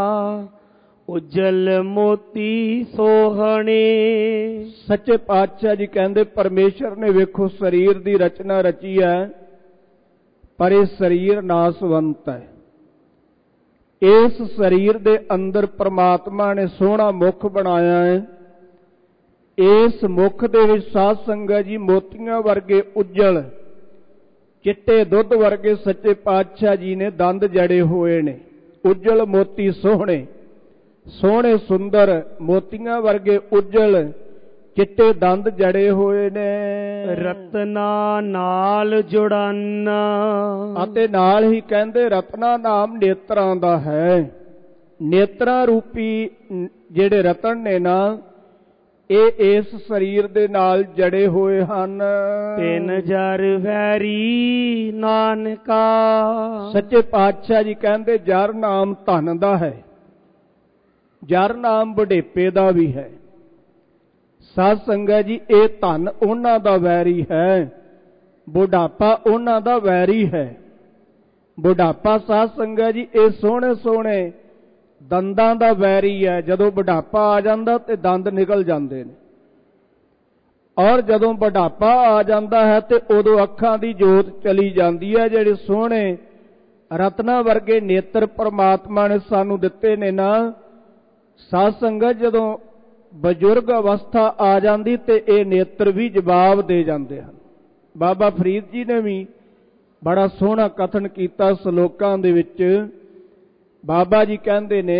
ਉਜਲ ਮੋਤੀ ਸੋਹਣੇ। ਸੱਚੇ ਪਾਤਸ਼ਾਹ ਜੀ ਕਹਿੰਦੇ ਪਰਮੇਸ਼ਰ ਨੇ ਵੇਖੋ ਸਰੀਰ ਦੀ ਰਚਨਾ ਰਚੀ ਹੈ, ਪਰ ਇਹ ਸਰੀਰ ਨਾਸਵੰਤ ਹੈ। ਇਸ ਸਰੀਰ ਦੇ ਅੰਦਰ ਪਰਮਾਤਮਾ ਨੇ ਸੋਹਣਾ ਮੁੱਖ ਬਣਾਇਆ ਹੈ। ਇਸ ਮੁੱਖ ਦੇ ਵਿੱਚ ਸਾਧ ਸੰਗਤ ਜੀ ਮੋਤੀਆਂ ਵਰਗੇ ਉੱਜਲ, ਚਿੱਟੇ ਦੁੱਧ ਵਰਗੇ ਸੱਚੇ ਪਾਤਸ਼ਾਹ ਜੀ ਨੇ ਦੰਦ ਜੜੇ ਹੋਏ ਨੇ। ਉੱਜਲ ਮੋਤੀ ਸੋਹਣੇ, ਸੋਹਣੇ ਸੁੰਦਰ ਮੋਤੀਆਂ ਵਰਗੇ ਉੱਜਲ ਚਿੱਟੇ ਦੰਦ ਜੜੇ ਹੋਏ ਨੇ। ਰਤਨਾ ਨਾਲ ਜੁੜਾਨਾ। ਅਤੇ ਨਾਲ ਹੀ ਕਹਿੰਦੇ ਰਤਨਾ ਨਾਮ ਨੇਤਰਾਂ ਦਾ ਹੈ। ਨੇਤਰਾਂ ਰੂਪੀ ਜਿਹੜੇ ਰਤਨ ਨੇ ਨਾ, ਇਹ ਇਸ ਸਰੀਰ ਦੇ ਨਾਲ ਜੜੇ ਹੋਏ ਹਨ। ਤਿੰਨ ਜਰ ਵੈਰੀ ਨਾਨਕਾ। ਸੱਚੇ ਪਾਤਸ਼ਾਹ ਜੀ ਕਹਿੰਦੇ ਜਰ ਨਾਮ ਧਨ ਦਾ ਹੈ, ਜਰ ਨਾਮ ਬੁਢੇਪੇ ਦਾ ਵੀ ਹੈ। ਸਾਧ ਸੰਗਤ ਜੀ ਇਹ ਧਨ ਉਹਨਾਂ ਦਾ ਵੈਰੀ ਹੈ, ਬੁਢਾਪਾ ਉਹਨਾਂ ਦਾ ਵੈਰੀ ਹੈ। ਬੁਢਾਪਾ ਸਾਧ ਸੰਗਤ ਜੀ ਇਹ ਸੋਹਣੇ ਸੋਹਣੇ ਦੰਦਾਂ ਦਾ ਵੈਰੀ ਹੈ। ਜਦੋਂ ਬੁਢਾਪਾ ਆ ਜਾਂਦਾ ਤੇ ਦੰਦ ਨਿਕਲ ਜਾਂਦੇ ਨੇ, ਔਰ ਜਦੋਂ ਬੁਢਾਪਾ ਆ ਜਾਂਦਾ ਹੈ ਤੇ ਉਦੋਂ ਅੱਖਾਂ ਦੀ ਜੋਤ ਚਲੀ ਜਾਂਦੀ ਹੈ। ਜਿਹੜੇ ਸੋਹਣੇ ਰਤਨਾ ਵਰਗੇ ਨੇਤਰ ਪਰਮਾਤਮਾ ਨੇ ਸਾਨੂੰ ਦਿੱਤੇ ਨੇ ਨਾ, ਸਾਧ ਸੰਗਤ ਜਦੋਂ ਬਜ਼ੁਰਗ ਅਵਸਥਾ ਆ ਜਾਂਦੀ ਤੇ ਇਹ ਨੇਤਰ ਵੀ ਜਵਾਬ ਦੇ ਜਾਂਦੇ ਹਨ। ਬਾਬਾ ਫਰੀਦ ਜੀ ਨੇ ਵੀ ਬੜਾ ਸੋਹਣਾ ਕਥਨ ਕੀਤਾ ਸਲੋਕਾਂ ਦੇ ਵਿੱਚ। ਬਾਬਾ ਜੀ ਕਹਿੰਦੇ ਨੇ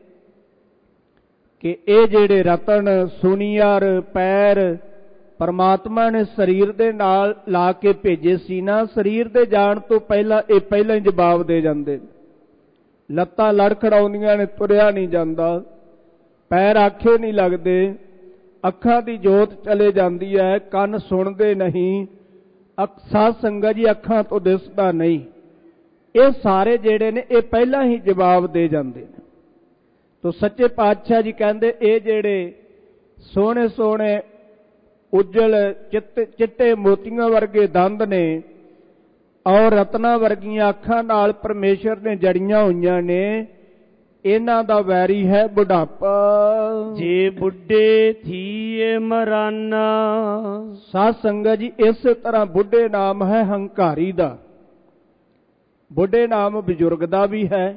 ਕਿ ਇਹ ਜਿਹੜੇ ਰਤਨ ਸੁਨੀਆਰ ਪੈਰ ਪਰਮਾਤਮਾ ਨੇ ਸਰੀਰ ਦੇ ਨਾਲ ਲਾ ਕੇ ਭੇਜੇ ਸੀ ਨਾ, ਸਰੀਰ ਦੇ ਜਾਣ ਤੋਂ ਪਹਿਲਾਂ ਇਹ ਪਹਿਲਾਂ ਹੀ ਜਵਾਬ ਦੇ ਜਾਂਦੇ। ਲੱਤਾਂ ਲੜਖੜਾਉਂਦੀਆਂ ਨੇ, ਤੁਰਿਆ ਨਹੀਂ ਜਾਂਦਾ, ਪੈਰ ਆਖੇ ਨਹੀਂ ਲੱਗਦੇ, ਅੱਖਾਂ ਦੀ ਜੋਤ ਚਲੇ ਜਾਂਦੀ ਹੈ, ਕੰਨ ਸੁਣਦੇ ਨਹੀਂ, ਸਾਧ ਸੰਗਤ ਜੀ ਅੱਖਾਂ ਤੋਂ ਦਿਸਦਾ ਨਹੀਂ। ਇਹ ਸਾਰੇ ਜਿਹੜੇ ਨੇ ਇਹ ਪਹਿਲਾਂ ਹੀ ਜਵਾਬ ਦੇ ਜਾਂਦੇ ਨੇ। ਤੋ ਸੱਚੇ ਪਾਤਸ਼ਾਹ ਜੀ ਕਹਿੰਦੇ ਇਹ ਜਿਹੜੇ ਸੋਹਣੇ ਸੋਹਣੇ ਉੱਜਲ ਚਿੱਟੇ ਮੋਤੀਆਂ ਵਰਗੇ ਦੰਦ ਨੇ ਔਰ ਰਤਨਾ ਵਰਗੀਆਂ ਅੱਖਾਂ ਨਾਲ ਪਰਮੇਸ਼ਰ ਨੇ ਜੜੀਆਂ ਹੋਈਆਂ ਨੇ, ਇਹਨਾਂ ਦਾ ਵੈਰੀ ਹੈ ਬੁਢਾਪਾ। ਜੇ ਬੁੱਢੇ ਥੀਏ ਮਰਾਨਾ। ਸਾਧ ਸੰਗਤ ਜੀ ਇਸੇ ਤਰ੍ਹਾਂ ਬੁੱਢੇ ਨਾਮ ਹੈ ਹੰਕਾਰੀ ਦਾ, ਬੁੱਢੇ ਨਾਮ ਬਜ਼ੁਰਗ ਦਾ ਵੀ ਹੈ।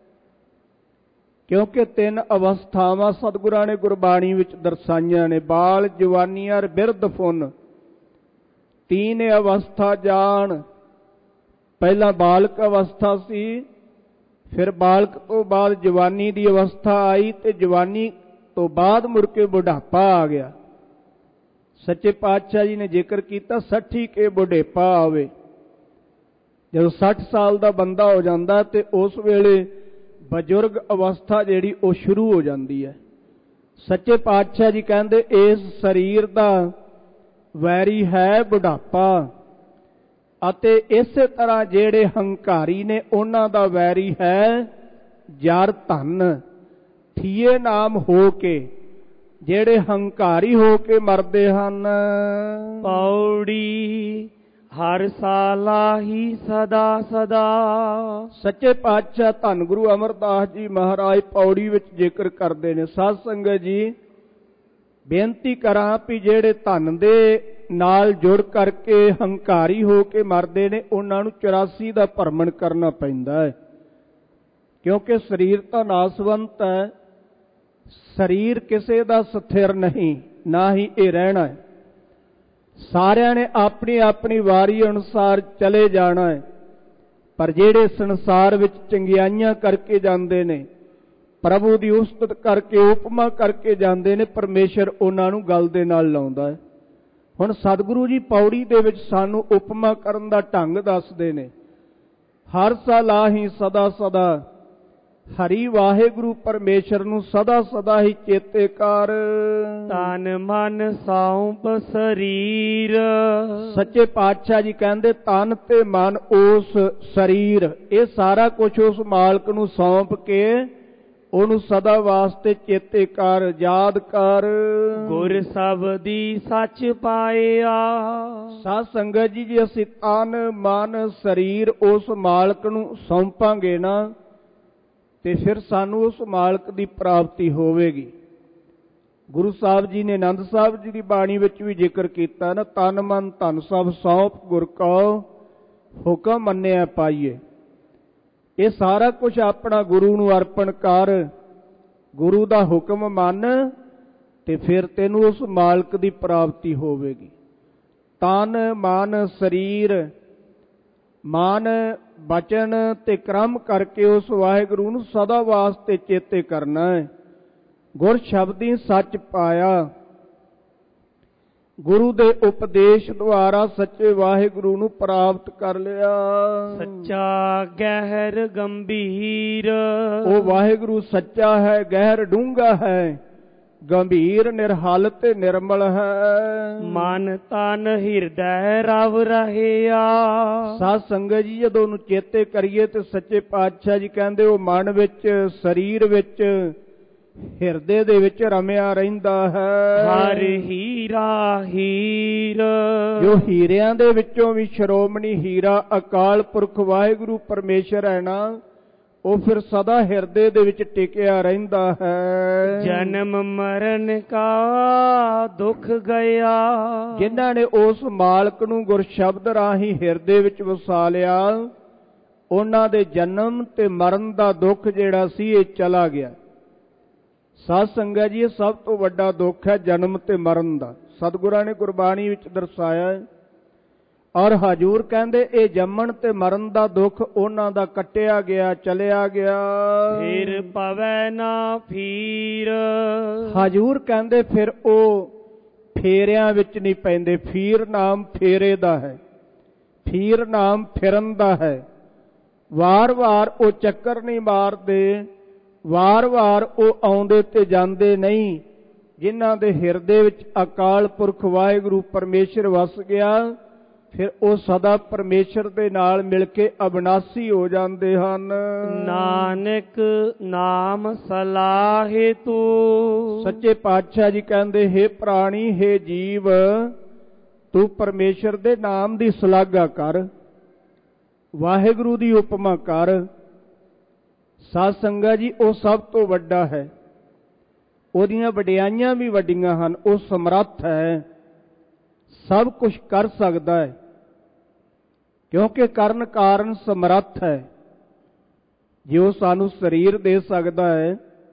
ਕਿਉਂਕਿ ਤਿੰਨ ਅਵਸਥਾਵਾਂ ਸਤਿਗੁਰਾਂ ਨੇ ਗੁਰਬਾਣੀ ਵਿੱਚ ਦਰਸਾਈਆਂ ਨੇ, ਬਾਲ ਜਵਾਨੀ ਅਰ ਬਿਰਧ ਫੁੰਨ। ਤੀਨ ਅਵਸਥਾ ਜਾਣ। ਪਹਿਲਾਂ ਬਾਲਕ ਅਵਸਥਾ ਸੀ, ਫਿਰ ਬਾਲਕ ਤੋਂ ਬਾਅਦ ਜਵਾਨੀ ਦੀ ਅਵਸਥਾ ਆਈ ਤੇ ਜਵਾਨੀ ਤੋਂ ਬਾਅਦ ਮੁੜ ਕੇ ਬੁਢਾਪਾ ਆ ਗਿਆ। ਸੱਚੇ ਪਾਤਸ਼ਾਹ ਜੀ ਨੇ ਜ਼ਿਕਰ ਕੀਤਾ 60 ਕੇ ਬੁਢੇਪਾ ਆਵੇ। ਜਦੋਂ 60 ਸਾਲ ਦਾ ਬੰਦਾ ਹੋ ਜਾਂਦਾ ਤੇ ਉਸ ਵੇਲੇ ਬਜ਼ੁਰਗ ਅਵਸਥਾ ਜਿਹੜੀ ਉਹ ਸ਼ੁਰੂ ਹੋ ਜਾਂਦੀ ਹੈ। ਸੱਚੇ ਪਾਤਸ਼ਾਹ ਜੀ ਕਹਿੰਦੇ ਇਸ ਸਰੀਰ ਦਾ ਵੈਰੀ ਹੈ ਬੁਢਾਪਾ, ਅਤੇ ਇਸੇ ਤਰ੍ਹਾਂ ਜਿਹੜੇ ਹੰਕਾਰੀ ਨੇ ਉਹਨਾਂ ਦਾ ਵੈਰੀ ਹੈ ਜਰ ਧਨ। ਥੀਏ ਨਾਮ ਹੋ ਕੇ ਜਿਹੜੇ ਹੰਕਾਰੀ ਹੋ ਕੇ ਮਰਦੇ ਹਨ। ਪੌੜੀ ਹਰ ਸਾਲਾ ਹੀ ਸਦਾ ਸਦਾ। ਸੱਚੇ ਪਾਤਸ਼ਾਹ ਧੰਨ ਗੁਰੂ ਅਮਰਦਾਸ ਜੀ ਮਹਾਰਾਜ ਪੌੜੀ ਵਿੱਚ ਜ਼ਿਕਰ ਕਰਦੇ ਨੇ। ਸਾਧ ਸੰਗਤ ਜੀ, ਬੇਨਤੀ ਕਰਾਂ ਵੀ ਜਿਹੜੇ ਧਨ ਦੇ ਨਾਲ ਜੁੜ ਕਰਕੇ ਹੰਕਾਰੀ ਹੋ ਕੇ ਮਰਦੇ ਨੇ ਉਹਨਾਂ ਨੂੰ 84 ਦਾ ਭਰਮਣ ਕਰਨਾ ਪੈਂਦਾ ਹੈ, ਕਿਉਂਕਿ ਸਰੀਰ ਤਾਂ ਨਾਸਵੰਤ ਹੈ। ਸਰੀਰ ਕਿਸੇ ਦਾ ਸਥਿਰ ਨਹੀਂ, ਨਾ ਹੀ ਇਹ ਰਹਿਣਾ ਹੈ। ਸਾਰਿਆਂ ਨੇ ਆਪਣੀ ਆਪਣੀ ਵਾਰੀ ਅਨੁਸਾਰ ਚਲੇ ਜਾਣਾ ਹੈ। ਪਰ ਜਿਹੜੇ ਸੰਸਾਰ ਵਿੱਚ ਚੰਗਿਆਈਆਂ ਕਰਕੇ ਜਾਂਦੇ ਨੇ, ਪ੍ਰਭੂ ਦੀ ਉਸਤਤ ਕਰਕੇ ਉਪਮਾ ਕਰਕੇ ਜਾਂਦੇ ਨੇ, ਪਰਮੇਸ਼ਰ ਉਹਨਾਂ ਨੂੰ ਗਲ ਦੇ ਨਾਲ ਲਾਉਂਦਾ ਹੈ। ਹੁਣ ਸਤਿਗੁਰੂ ਜੀ ਪੌੜੀ ਦੇ ਵਿੱਚ ਸਾਨੂੰ ਉਪਮਾ ਕਰਨ ਦਾ ਢੰਗ ਦੱਸਦੇ ਨੇ। ਹਰ ਸਾਲਾਹੀ ਸਦਾ ਸਦਾ, ਹਰੀ ਵਾਹਿਗੁਰੂ ਪਰਮੇਸ਼ਰ ਨੂੰ ਸਦਾ ਸਦਾ ਹੀ ਚੇਤੇ ਕਰ। ਤਨ ਮਨ ਸੌਂਪ ਸਰੀਰ। ਸੱਚੇ ਪਾਤਸ਼ਾਹ ਜੀ ਕਹਿੰਦੇ ਤਨ ਤੇ ਮਨ ਉਸ ਸਰੀਰ, ਇਹ ਸਾਰਾ ਕੁਝ ਉਸ ਮਾਲਕ ਨੂੰ ਸੌਂਪ ਕੇ ਉਹਨੂੰ ਸਦਾ ਵਾਸਤੇ ਚੇਤੇ ਕਰ, ਯਾਦ ਕਰ। ਗੁਰ ਸਬਦੀ ਸੱਚ ਪਾਇਆ। ਸਾਧ ਸੰਗਤ ਜੀ, ਜੇ ਅਸੀਂ ਤਨ ਮਨ ਸਰੀਰ ਉਸ ਮਾਲਕ ਨੂੰ ਸੌਂਪਾਂਗੇ ਨਾ, ਤੇ ਫਿਰ ਸਾਨੂੰ ਉਸ ਮਾਲਕ ਦੀ ਪ੍ਰਾਪਤੀ ਹੋਵੇਗੀ। ਗੁਰੂ ਸਾਹਿਬ ਜੀ ਨੇ ਆਨੰਦ ਸਾਹਿਬ ਜੀ ਦੀ ਬਾਣੀ ਵਿੱਚ ਵੀ ਜ਼ਿਕਰ ਕੀਤਾ ਨਾ, ਤਨ ਮਨ ਧਨ ਸਭ ਸੌਂਪ ਗੁਰ ਕਉ ਹੁਕਮ ਮੰਨਿਆ ਪਾਈਏ। ਇਹ ਸਾਰਾ ਕੁਝ ਆਪਣਾ ਗੁਰੂ ਨੂੰ ਅਰਪਣ ਕਰ, ਗੁਰੂ ਦਾ ਹੁਕਮ ਮੰਨ, ਤੇ ਫਿਰ ਤੈਨੂੰ ਉਸ ਮਾਲਕ ਦੀ ਪ੍ਰਾਪਤੀ ਹੋਵੇਗੀ। ਤਨ ਮਨ ਸਰੀਰ, ਮਨ ਬਚਨ ਤੇ ਕਰਮ ਕਰਕੇ ਉਸ ਵਾਹਿਗੁਰੂ ਨੂੰ ਸਦਾ ਵਾਸਤੇ ਚੇਤੇ ਕਰਨਾ ਹੈ। ਗੁਰ ਸ਼ਬਦੀ ਸੱਚ ਪਾਇਆ, ਗੁਰੂ ਦੇ ਉਪਦੇਸ਼ ਦੁਆਰਾ ਸੱਚੇ ਵਾਹਿਗੁਰੂ ਨੂੰ ਪ੍ਰਾਪਤ ਕਰ ਲਿਆ। ਸੱਚਾ ਗਹਿਰ ਗੰਭੀਰ। ਉਹ ਵਾਹਿਗੁਰੂ ਸੱਚਾ ਹੈ, ਗਹਿਰ ਡੂੰਘਾ ਹੈ, ਗੰਭੀਰ ਨਿਰਹਲ ਤੇ ਨਿਰਮਲ ਹੈ। ਮਨ ਤਨ ਹਿਰਦੈ ਰਵ ਰਹਿਆ। ਸਾਧ ਸੰਗਤ ਜੀ, ਜਦੋਂ ਉਹਨੂੰ ਚੇਤੇ ਕਰੀਏ ਤੇ ਸੱਚੇ ਪਾਤਸ਼ਾਹ ਜੀ ਕਹਿੰਦੇ ਉਹ ਮਨ ਵਿੱਚ, ਸਰੀਰ ਵਿੱਚ, ਹਿਰਦੇ ਦੇ ਵਿੱਚ ਰਮਿਆ ਰਹਿੰਦਾ ਹੈ। ਹਰ ਹੀਰਾ ਹੀਰ। ਜੋ ਹੀਰਿਆਂ ਦੇ ਵਿੱਚੋਂ ਵੀ ਸ਼੍ਰੋਮਣੀ ਹੀਰਾ ਅਕਾਲ ਪੁਰਖ ਵਾਹਿਗੁਰੂ ਪਰਮੇਸ਼ਰ ਹੈ ਨਾ, ਉਹ ਫਿਰ ਸਦਾ ਹਿਰਦੇ ਦੇ ਵਿੱਚ ਟਿਕਿਆ ਰਹਿੰਦਾ ਹੈ। ਜਨਮ ਮਰਨ ਕਾ ਦੁੱਖ ਗਿਆ। ਜਿਨ੍ਹਾਂ ਨੇ ਉਸ ਮਾਲਕ ਨੂੰ ਗੁਰ ਸ਼ਬਦ ਰਾਹੀਂ ਹਿਰਦੇ ਵਿੱਚ ਵਸਾ ਲਿਆ, ਉਹਨਾਂ ਦੇ ਜਨਮ ਤੇ ਮਰਨ ਦਾ ਦੁੱਖ ਜਿਹੜਾ ਸੀ ਇਹ ਚਲਾ ਗਿਆ। ਸਾਧ ਸੰਗਤ ਜੀ, ਇਹ ਸਭ ਤੋਂ ਵੱਡਾ ਦੁੱਖ ਹੈ ਜਨਮ ਤੇ ਮਰਨ ਦਾ। ਸਤਿਗੁਰਾਂ ਨੇ ਗੁਰਬਾਣੀ ਵਿੱਚ ਦਰਸਾਇਆ ਹੈ। ਔਰ ਹਜੂਰ ਕਹਿੰਦੇ ਇਹ ਜੰਮਣ ਤੇ ਮਰਨ ਦਾ ਦੁੱਖ ਉਹਨਾਂ ਦਾ ਕੱਟਿਆ ਗਿਆ, ਚਲਿਆ ਗਿਆ। ਫਿਰ ਪਵੈ ਨਾ ਫੀਰ। ਹਜੂਰ ਕਹਿੰਦੇ ਫਿਰ ਉਹ ਫੇਰਿਆਂ ਵਿੱਚ ਨਹੀਂ ਪੈਂਦੇ। ਫੀਰ ਨਾਮ ਫੇਰੇ ਦਾ ਹੈ, ਫੀਰ ਨਾਮ ਫਿਰਨ ਦਾ ਹੈ। ਵਾਰ-ਵਾਰ ਉਹ ਚੱਕਰ ਨਹੀਂ ਮਾਰਦੇ, ਵਾਰ-ਵਾਰ ਉਹ ਆਉਂਦੇ ਤੇ ਜਾਂਦੇ ਨਹੀਂ। ਜਿਨ੍ਹਾਂ ਦੇ ਹਿਰਦੇ ਵਿੱਚ ਅਕਾਲ ਪੁਰਖ ਵਾਹਿਗੁਰੂ ਪਰਮੇਸ਼ਰ ਵਸ ਗਿਆ, ਫਿਰ ਉਹ ਸਦਾ ਪਰਮੇਸ਼ਰ ਦੇ ਨਾਲ ਮਿਲ ਕੇ ਅਬਿਨਾਸੀ ਹੋ ਜਾਂਦੇ ਹਨ। ਨਾਨਕ ਨਾਮ ਸਲਾਹੇ ਤੂੰ। ਸੱਚੇ ਪਾਤਸ਼ਾਹ ਜੀ ਕਹਿੰਦੇ, ਹੇ ਪ੍ਰਾਣੀ, ਹੇ ਜੀਵ, ਤੂੰ ਪਰਮੇਸ਼ਰ ਦੇ ਨਾਮ ਦੀ ਸ਼ਲਾਘਾ ਕਰ, ਵਾਹਿਗੁਰੂ ਦੀ ਉਪਮਾ ਕਰ। ਸਾਧ ਸੰਗਤ ਜੀ, ਉਹ ਸਭ ਤੋਂ ਵੱਡਾ ਹੈ, ਉਹਦੀਆਂ ਵਡਿਆਈਆਂ ਵੀ ਵੱਡੀਆਂ ਹਨ। ਉਹ ਸਮਰੱਥ ਹੈ, ਸਭ ਕੁਝ ਕਰ ਸਕਦਾ ਹੈ, ਕਿਉਂਕਿ ਕਰਨ ਕਾਰਨ ਸਮਰੱਥ ਹੈ। ਜੇ ਉਹ ਸਾਨੂੰ ਸਰੀਰ ਦੇ ਸਕਦਾ ਹੈ,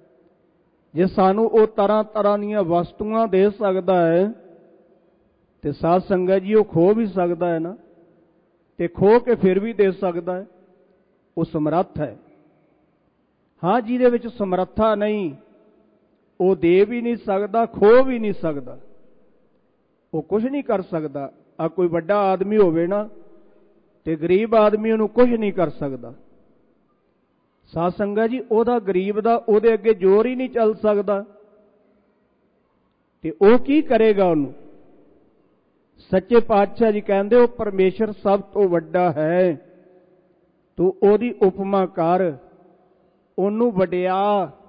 ਜੇ ਸਾਨੂੰ ਉਹ ਤਰ੍ਹਾਂ ਤਰ੍ਹਾਂ ਦੀਆਂ ਵਸਤੂਆਂ ਦੇ ਸਕਦਾ ਹੈ, ਤੇ ਸਾਧ ਸੰਗਤ ਜੀ ਉਹ ਖੋ ਵੀ ਸਕਦਾ ਹੈ ਨਾ, ਤੇ ਖੋ ਕੇ ਫਿਰ ਵੀ ਦੇ ਸਕਦਾ ਹੈ। ਉਹ ਸਮਰੱਥ ਹੈ। ਹਾਂ, ਜਿਹਦੇ ਵਿੱਚ ਸਮਰੱਥਾ ਨਹੀਂ, ਉਹ ਦੇ ਵੀ ਨਹੀਂ ਸਕਦਾ, ਖੋ ਵੀ ਨਹੀਂ ਸਕਦਾ, ਉਹ ਕੁਝ ਨਹੀਂ ਕਰ ਸਕਦਾ। ਆ ਕੋਈ ਵੱਡਾ ਆਦਮੀ ਹੋਵੇ ਨਾ, ਤੇ ਗਰੀਬ ਆਦਮੀ ਉਹਨੂੰ ਕੁਝ ਨਹੀਂ ਕਰ ਸਕਦਾ। ਸਾਧ ਸੰਗਤ ਜੀ, ਉਹਦਾ ਗਰੀਬ ਦਾ ਉਹਦੇ ਅੱਗੇ ਜ਼ੋਰ ਹੀ ਨਹੀਂ ਚੱਲ ਸਕਦਾ, ਤੇ ਉਹ ਕੀ ਕਰੇਗਾ ਉਹਨੂੰ? ਸੱਚੇ ਪਾਤਸ਼ਾਹ ਜੀ ਕਹਿੰਦੇ ਉਹ ਪਰਮੇਸ਼ਰ ਸਭ ਤੋਂ ਵੱਡਾ ਹੈ, ਤੂੰ ਉਹਦੀ ਉਪਮਾ ਕਰ, ਉਹਨੂੰ ਵਡਿਆ,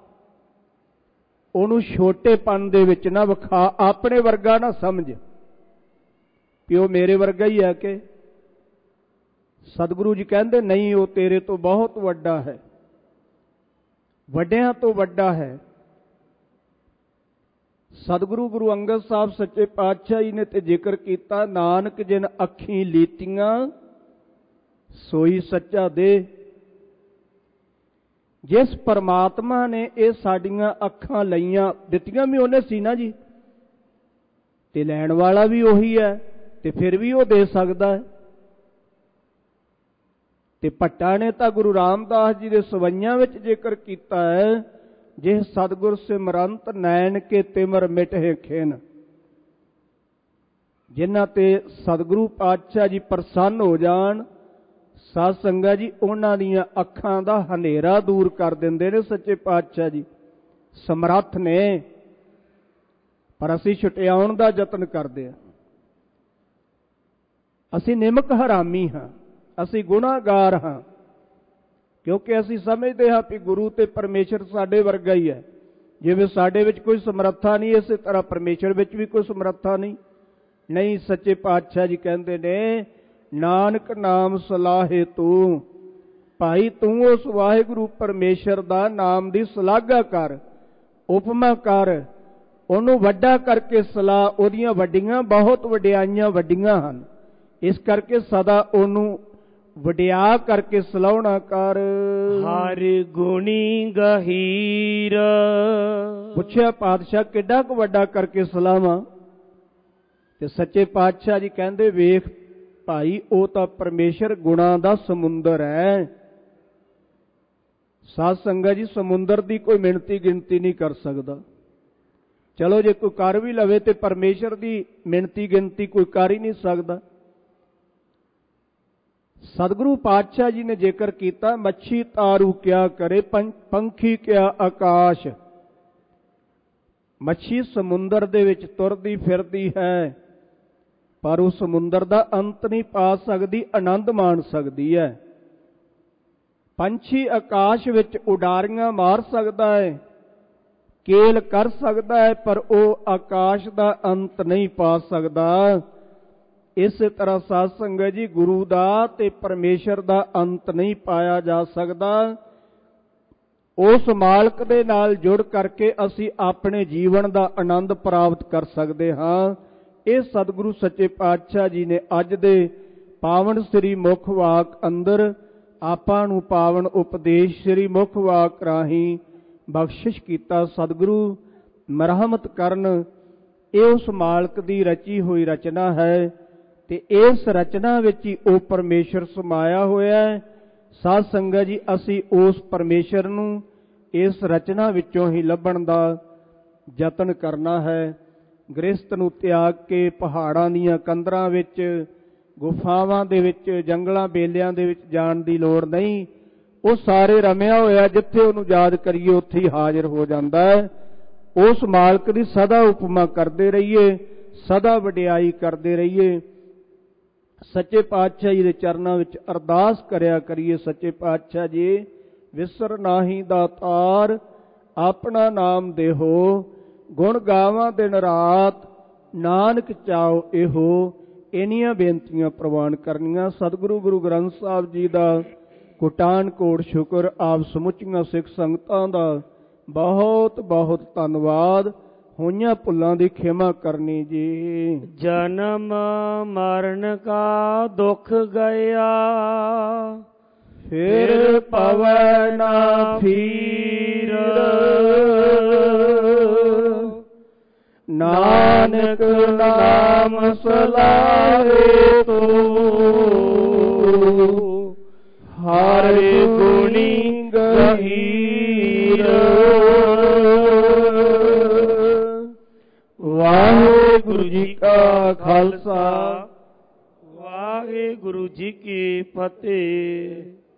ਉਹਨੂੰ ਛੋਟੇਪਨ ਦੇ ਵਿੱਚ ਨਾ ਵਿਖਾ, ਆਪਣੇ ਵਰਗਾ ਨਾ ਸਮਝ ਵੀ ਉਹ ਮੇਰੇ ਵਰਗਾ ਹੀ ਹੈ। ਕਿ ਸਤਿਗੁਰੂ ਜੀ ਕਹਿੰਦੇ ਨਹੀਂ, ਉਹ ਤੇਰੇ ਤੋਂ ਬਹੁਤ ਵੱਡਾ ਹੈ, ਵੱਡਿਆਂ ਤੋਂ ਵੱਡਾ ਹੈ। ਸਤਿਗੁਰੂ ਗੁਰੂ ਅੰਗਦ ਸਾਹਿਬ ਸੱਚੇ ਪਾਤਸ਼ਾਹ ਜੀ ਨੇ ਤੇ ਜ਼ਿਕਰ ਕੀਤਾ, ਨਾਨਕ ਜਿਨ ਅੱਖੀਂ ਲੀਤੀਆਂ ਸੋਈ ਸੱਚਾ ਦੇ। ਜਿਸ ਪਰਮਾਤਮਾ ਨੇ ਇਹ ਸਾਡੀਆਂ ਅੱਖਾਂ ਲਈਆਂ, ਦਿੱਤੀਆਂ ਵੀ ਉਹਨੇ ਸੀ ਨਾ ਜੀ, ਤੇ ਲੈਣ ਵਾਲਾ ਵੀ ਉਹੀ ਹੈ, ਤੇ ਫਿਰ ਵੀ ਉਹ ਦੇ ਸਕਦਾ ਹੈ। ਤੇ ਭੱਟਾ ਨੇ ਤਾਂ ਗੁਰੂ ਰਾਮਦਾਸ ਜੀ ਦੇ ਸਵਈਆਂ ਵਿੱਚ ਜ਼ਿਕਰ ਕੀਤਾ ਹੈ, ਜੇ ਸਤਿਗੁਰ ਸਿਮਰੰਤ ਨੈਣ ਕੇ ਤਿਮਰ ਮਿਟੇ ਖਿਨ। ਜਿਨ੍ਹਾਂ ਤੇ ਸਤਿਗੁਰੂ ਪਾਤਸ਼ਾਹ ਜੀ ਪ੍ਰਸੰਨ ਹੋ ਜਾਣ, ਸਾਧ ਸੰਗਤ ਜੀ, ਉਹਨਾਂ ਦੀਆਂ ਅੱਖਾਂ ਦਾ ਹਨੇਰਾ ਦੂਰ ਕਰ ਦਿੰਦੇ ਨੇ ਸੱਚੇ ਪਾਤਸ਼ਾਹ ਜੀ, ਸਮਰੱਥ ਨੇ। ਪਰ ਅਸੀਂ ਛੁਟਿਆਉਣ ਦਾ ਯਤਨ ਕਰਦੇ ਹਾਂ। ਅਸੀਂ ਨਿਮਕ ਹਰਾਮੀ ਹਾਂ, ਅਸੀਂ ਗੁਨਾਹਗਾਰ ਹਾਂ, ਕਿਉਂਕਿ ਅਸੀਂ ਸਮਝਦੇ ਹਾਂ ਕਿ ਗੁਰੂ ਤੇ ਪਰਮੇਸ਼ਰ ਸਾਡੇ ਵਰਗਾ ਹੀ ਹੈ। ਜਿਵੇਂ ਸਾਡੇ ਵਿੱਚ ਕੋਈ ਸਮਰੱਥਾ ਨਹੀਂ, ਇਸੇ ਤਰ੍ਹਾਂ ਪਰਮੇਸ਼ਰ ਵਿੱਚ ਵੀ ਕੋਈ ਸਮਰੱਥਾ ਨਹੀਂ। ਨਹੀਂ, ਸੱਚੇ ਪਾਤਸ਼ਾਹ ਜੀ ਕਹਿੰਦੇ ਨੇ, ਨਾਨਕ ਨਾਮ ਸਲਾਹੇ ਤੂੰ। ਭਾਈ ਤੂੰ ਉਸ ਵਾਹਿਗੁਰੂ ਪਰਮੇਸ਼ਰ ਦਾ ਨਾਮ ਦੀ ਸਲਾਘਾ ਕਰ, ਉਪਮਾ ਕਰ, ਉਹਨੂੰ ਵੱਡਾ ਕਰਕੇ ਸਲਾਹ। ਉਹਦੀਆਂ ਵੱਡੀਆਂ ਬਹੁਤ ਵਡਿਆਈਆਂ ਵੱਡੀਆਂ ਹਨ, ਇਸ ਕਰਕੇ ਸਦਾ ਉਹਨੂੰ ਵਡਿਆ ਕਰਕੇ ਸਲਾਹੁਣਾ ਕਰ। ਹਰ ਗੁਣੀ ਗਹੀਰ। ਪੁੱਛਿਆ ਪਾਤਸ਼ਾਹ ਕਿੱਡਾ ਕੁ ਵੱਡਾ ਕਰਕੇ ਸਲਾਹਾਂ? ਤੇ ਸੱਚੇ ਪਾਤਸ਼ਾਹ ਜੀ ਕਹਿੰਦੇ, ਵੇਖ ਭਾਈ, ਉਹ ਤਾਂ ਪਰਮੇਸ਼ਰ ਗੁਣਾਂ ਦਾ ਸਮੁੰਦਰ ਹੈ। ਸਾਧ ਸੰਗਤ ਜੀ, ਸਮੁੰਦਰ ਦੀ ਕੋਈ ਮਿਣਤੀ ਗਿਣਤੀ ਨਹੀਂ ਕਰ ਸਕਦਾ। ਚਲੋ ਜੇ ਕੋਈ ਕਰ ਵੀ ਲਵੇ ਤੇ ਪਰਮੇਸ਼ਰ ਦੀ ਮਿਣਤੀ ਗਿਣਤੀ ਕੋਈ ਕਰ ਹੀ ਨਹੀਂ ਸਕਦਾ। ਸਤਿਗੁਰੂ ਪਾਤਸ਼ਾਹ ਜੀ ਨੇ ਜ਼ਿਕਰ ਕੀਤਾ, ਮੱਛੀ ਤਾਰੂ ਕਿਆ ਕਰੇ, ਪੰਖੀ ਕਿਆ ਆਕਾਸ਼। ਮੱਛੀ ਸਮੁੰਦਰ ਦੇ ਵਿੱਚ ਤੁਰਦੀ ਫਿਰਦੀ ਹੈ, ਪਰ ਉਹ ਸਮੁੰਦਰ ਦਾ ਅੰਤ ਨਹੀਂ ਪਾ ਸਕਦੀ, ਆਨੰਦ ਮਾਣ ਸਕਦੀ ਹੈ। ਪੰਛੀ ਆਕਾਸ਼ ਵਿੱਚ ਉਡਾਰੀਆਂ ਮਾਰ ਸਕਦਾ ਹੈ, ਕੇਲ ਕਰ ਸਕਦਾ ਹੈ, ਪਰ ਉਹ ਆਕਾਸ਼ ਦਾ ਅੰਤ ਨਹੀਂ ਪਾ ਸਕਦਾ। ਇਸੇ ਤਰ੍ਹਾਂ ਸਾਧ ਸੰਗਤ ਜੀ, ਗੁਰੂ ਦਾ ਤੇ ਪਰਮੇਸ਼ਰ ਦਾ ਅੰਤ ਨਹੀਂ ਪਾਇਆ ਜਾ ਸਕਦਾ। ਉਸ ਮਾਲਕ ਦੇ ਨਾਲ ਜੁੜ ਕਰਕੇ ਅਸੀਂ ਆਪਣੇ ਜੀਵਨ ਦਾ ਆਨੰਦ ਪ੍ਰਾਪਤ ਕਰ ਸਕਦੇ ਹਾਂ। ਇਹ ਸਤਿਗੁਰੂ ਸੱਚੇ ਪਾਤਸ਼ਾਹ ਜੀ ਨੇ ਅੱਜ ਦੇ ਪਾਵਨ ਸ੍ਰੀ ਮੁਖ ਵਾਕ ਅੰਦਰ ਆਪਾਂ ਨੂੰ ਪਾਵਨ ਉਪਦੇਸ਼ ਸ੍ਰੀ ਮੁਖ ਵਾਕ ਰਾਹੀਂ ਬਖਸ਼ਿਸ਼ ਕੀਤਾ। ਸਤਿਗੁਰੂ ਮਰਹਮਤ ਕਰਨ। ਇਹ ਉਸ ਮਾਲਕ ਦੀ ਰਚੀ ਹੋਈ ਰਚਨਾ ਹੈ, ਤੇ ਇਸ ਰਚਨਾ ਵਿੱਚ ਹੀ ਉਹ ਪਰਮੇਸ਼ਰ ਸਮਾਇਆ ਹੋਇਆ ਹੈ। ਸਾਧ ਸੰਗਤ ਜੀ, ਅਸੀਂ ਉਸ ਪਰਮੇਸ਼ਰ ਨੂੰ ਇਸ ਰਚਨਾ ਵਿੱਚੋਂ ਹੀ ਲੱਭਣ ਦਾ ਯਤਨ ਕਰਨਾ ਹੈ। ਗ੍ਰਸਤ ਨੂੰ ਤਿਆਗ ਕੇ ਪਹਾੜਾਂ ਦੀਆਂ ਕੰਦਰਾਂ ਵਿੱਚ, ਗੁਫਾਵਾਂ ਦੇ ਵਿੱਚ, ਜੰਗਲਾਂ ਬੇਲਿਆਂ ਦੇ ਵਿੱਚ ਜਾਣ ਦੀ ਲੋੜ ਨਹੀਂ। ਉਹ ਸਾਰੇ ਰਮਿਆ ਹੋਇਆ, ਜਿੱਥੇ ਉਹਨੂੰ ਯਾਦ ਕਰੀਏ ਉੱਥੇ ਹੀ ਹਾਜ਼ਰ ਹੋ ਜਾਂਦਾ ਹੈ। ਉਸ ਮਾਲਕ ਦੀ ਸਦਾ ਉਪਮਾ ਕਰਦੇ ਰਹੀਏ, ਸਦਾ ਵਡਿਆਈ ਕਰਦੇ ਰਹੀਏ। ਸੱਚੇ ਪਾਤਸ਼ਾਹ ਜੀ ਦੇ ਚਰਨਾਂ ਵਿੱਚ ਅਰਦਾਸ ਕਰਿਆ ਕਰੀਏ, ਸੱਚੇ ਪਾਤਸ਼ਾਹ ਜੀ ਵਿਸਰ ਨਾਹੀ ਦਾਤਾਰ, ਆਪਣਾ ਨਾਮ ਦੇਹੋ, ਗੁਣ ਗਾਵਾਂ ਦਿਨ ਰਾਤ, ਨਾਨਕ ਚਾਓ ਇਹੋ। ਇੰਨੀਆਂ ਬੇਨਤੀਆਂ ਪ੍ਰਵਾਨ ਕਰਨੀਆਂ। ਸਤਿਗੁਰੂ ਗੁਰੂ ਗ੍ਰੰਥ ਸਾਹਿਬ ਜੀ ਦਾ ਕੋਟਾਨ ਕੋਟ ਸ਼ੁਕਰ। ਆਪ ਸਮੁੱਚੀਆਂ ਸਿੱਖ ਸੰਗਤਾਂ ਦਾ ਬਹੁਤ ਬਹੁਤ ਧੰਨਵਾਦ। ਹੋਈਆਂ ਭੁੱਲਾਂ ਦੀ ਖਿਮਾ ਕਰਨੀ ਜੀ। ਜਨਮ ਮਰਨ ਕਾ ਦੁੱਖ ਗਿਆ, ਫਿਰ ਪਵੈ ਨਾ ਫੀਰ। ਨਾਨਕ ਨਾਮ ਸਲਾਹੇ ਤੂੰ, ਹਰ ਗੁਣੀ ਗਹੀਰ। ਵਾਹਿਗੁਰੂ ਜੀ ਕਾ ਖਾਲਸਾ, ਵਾਹਿਗੁਰੂ ਜੀ ਕੀ ਫਤਿਹ।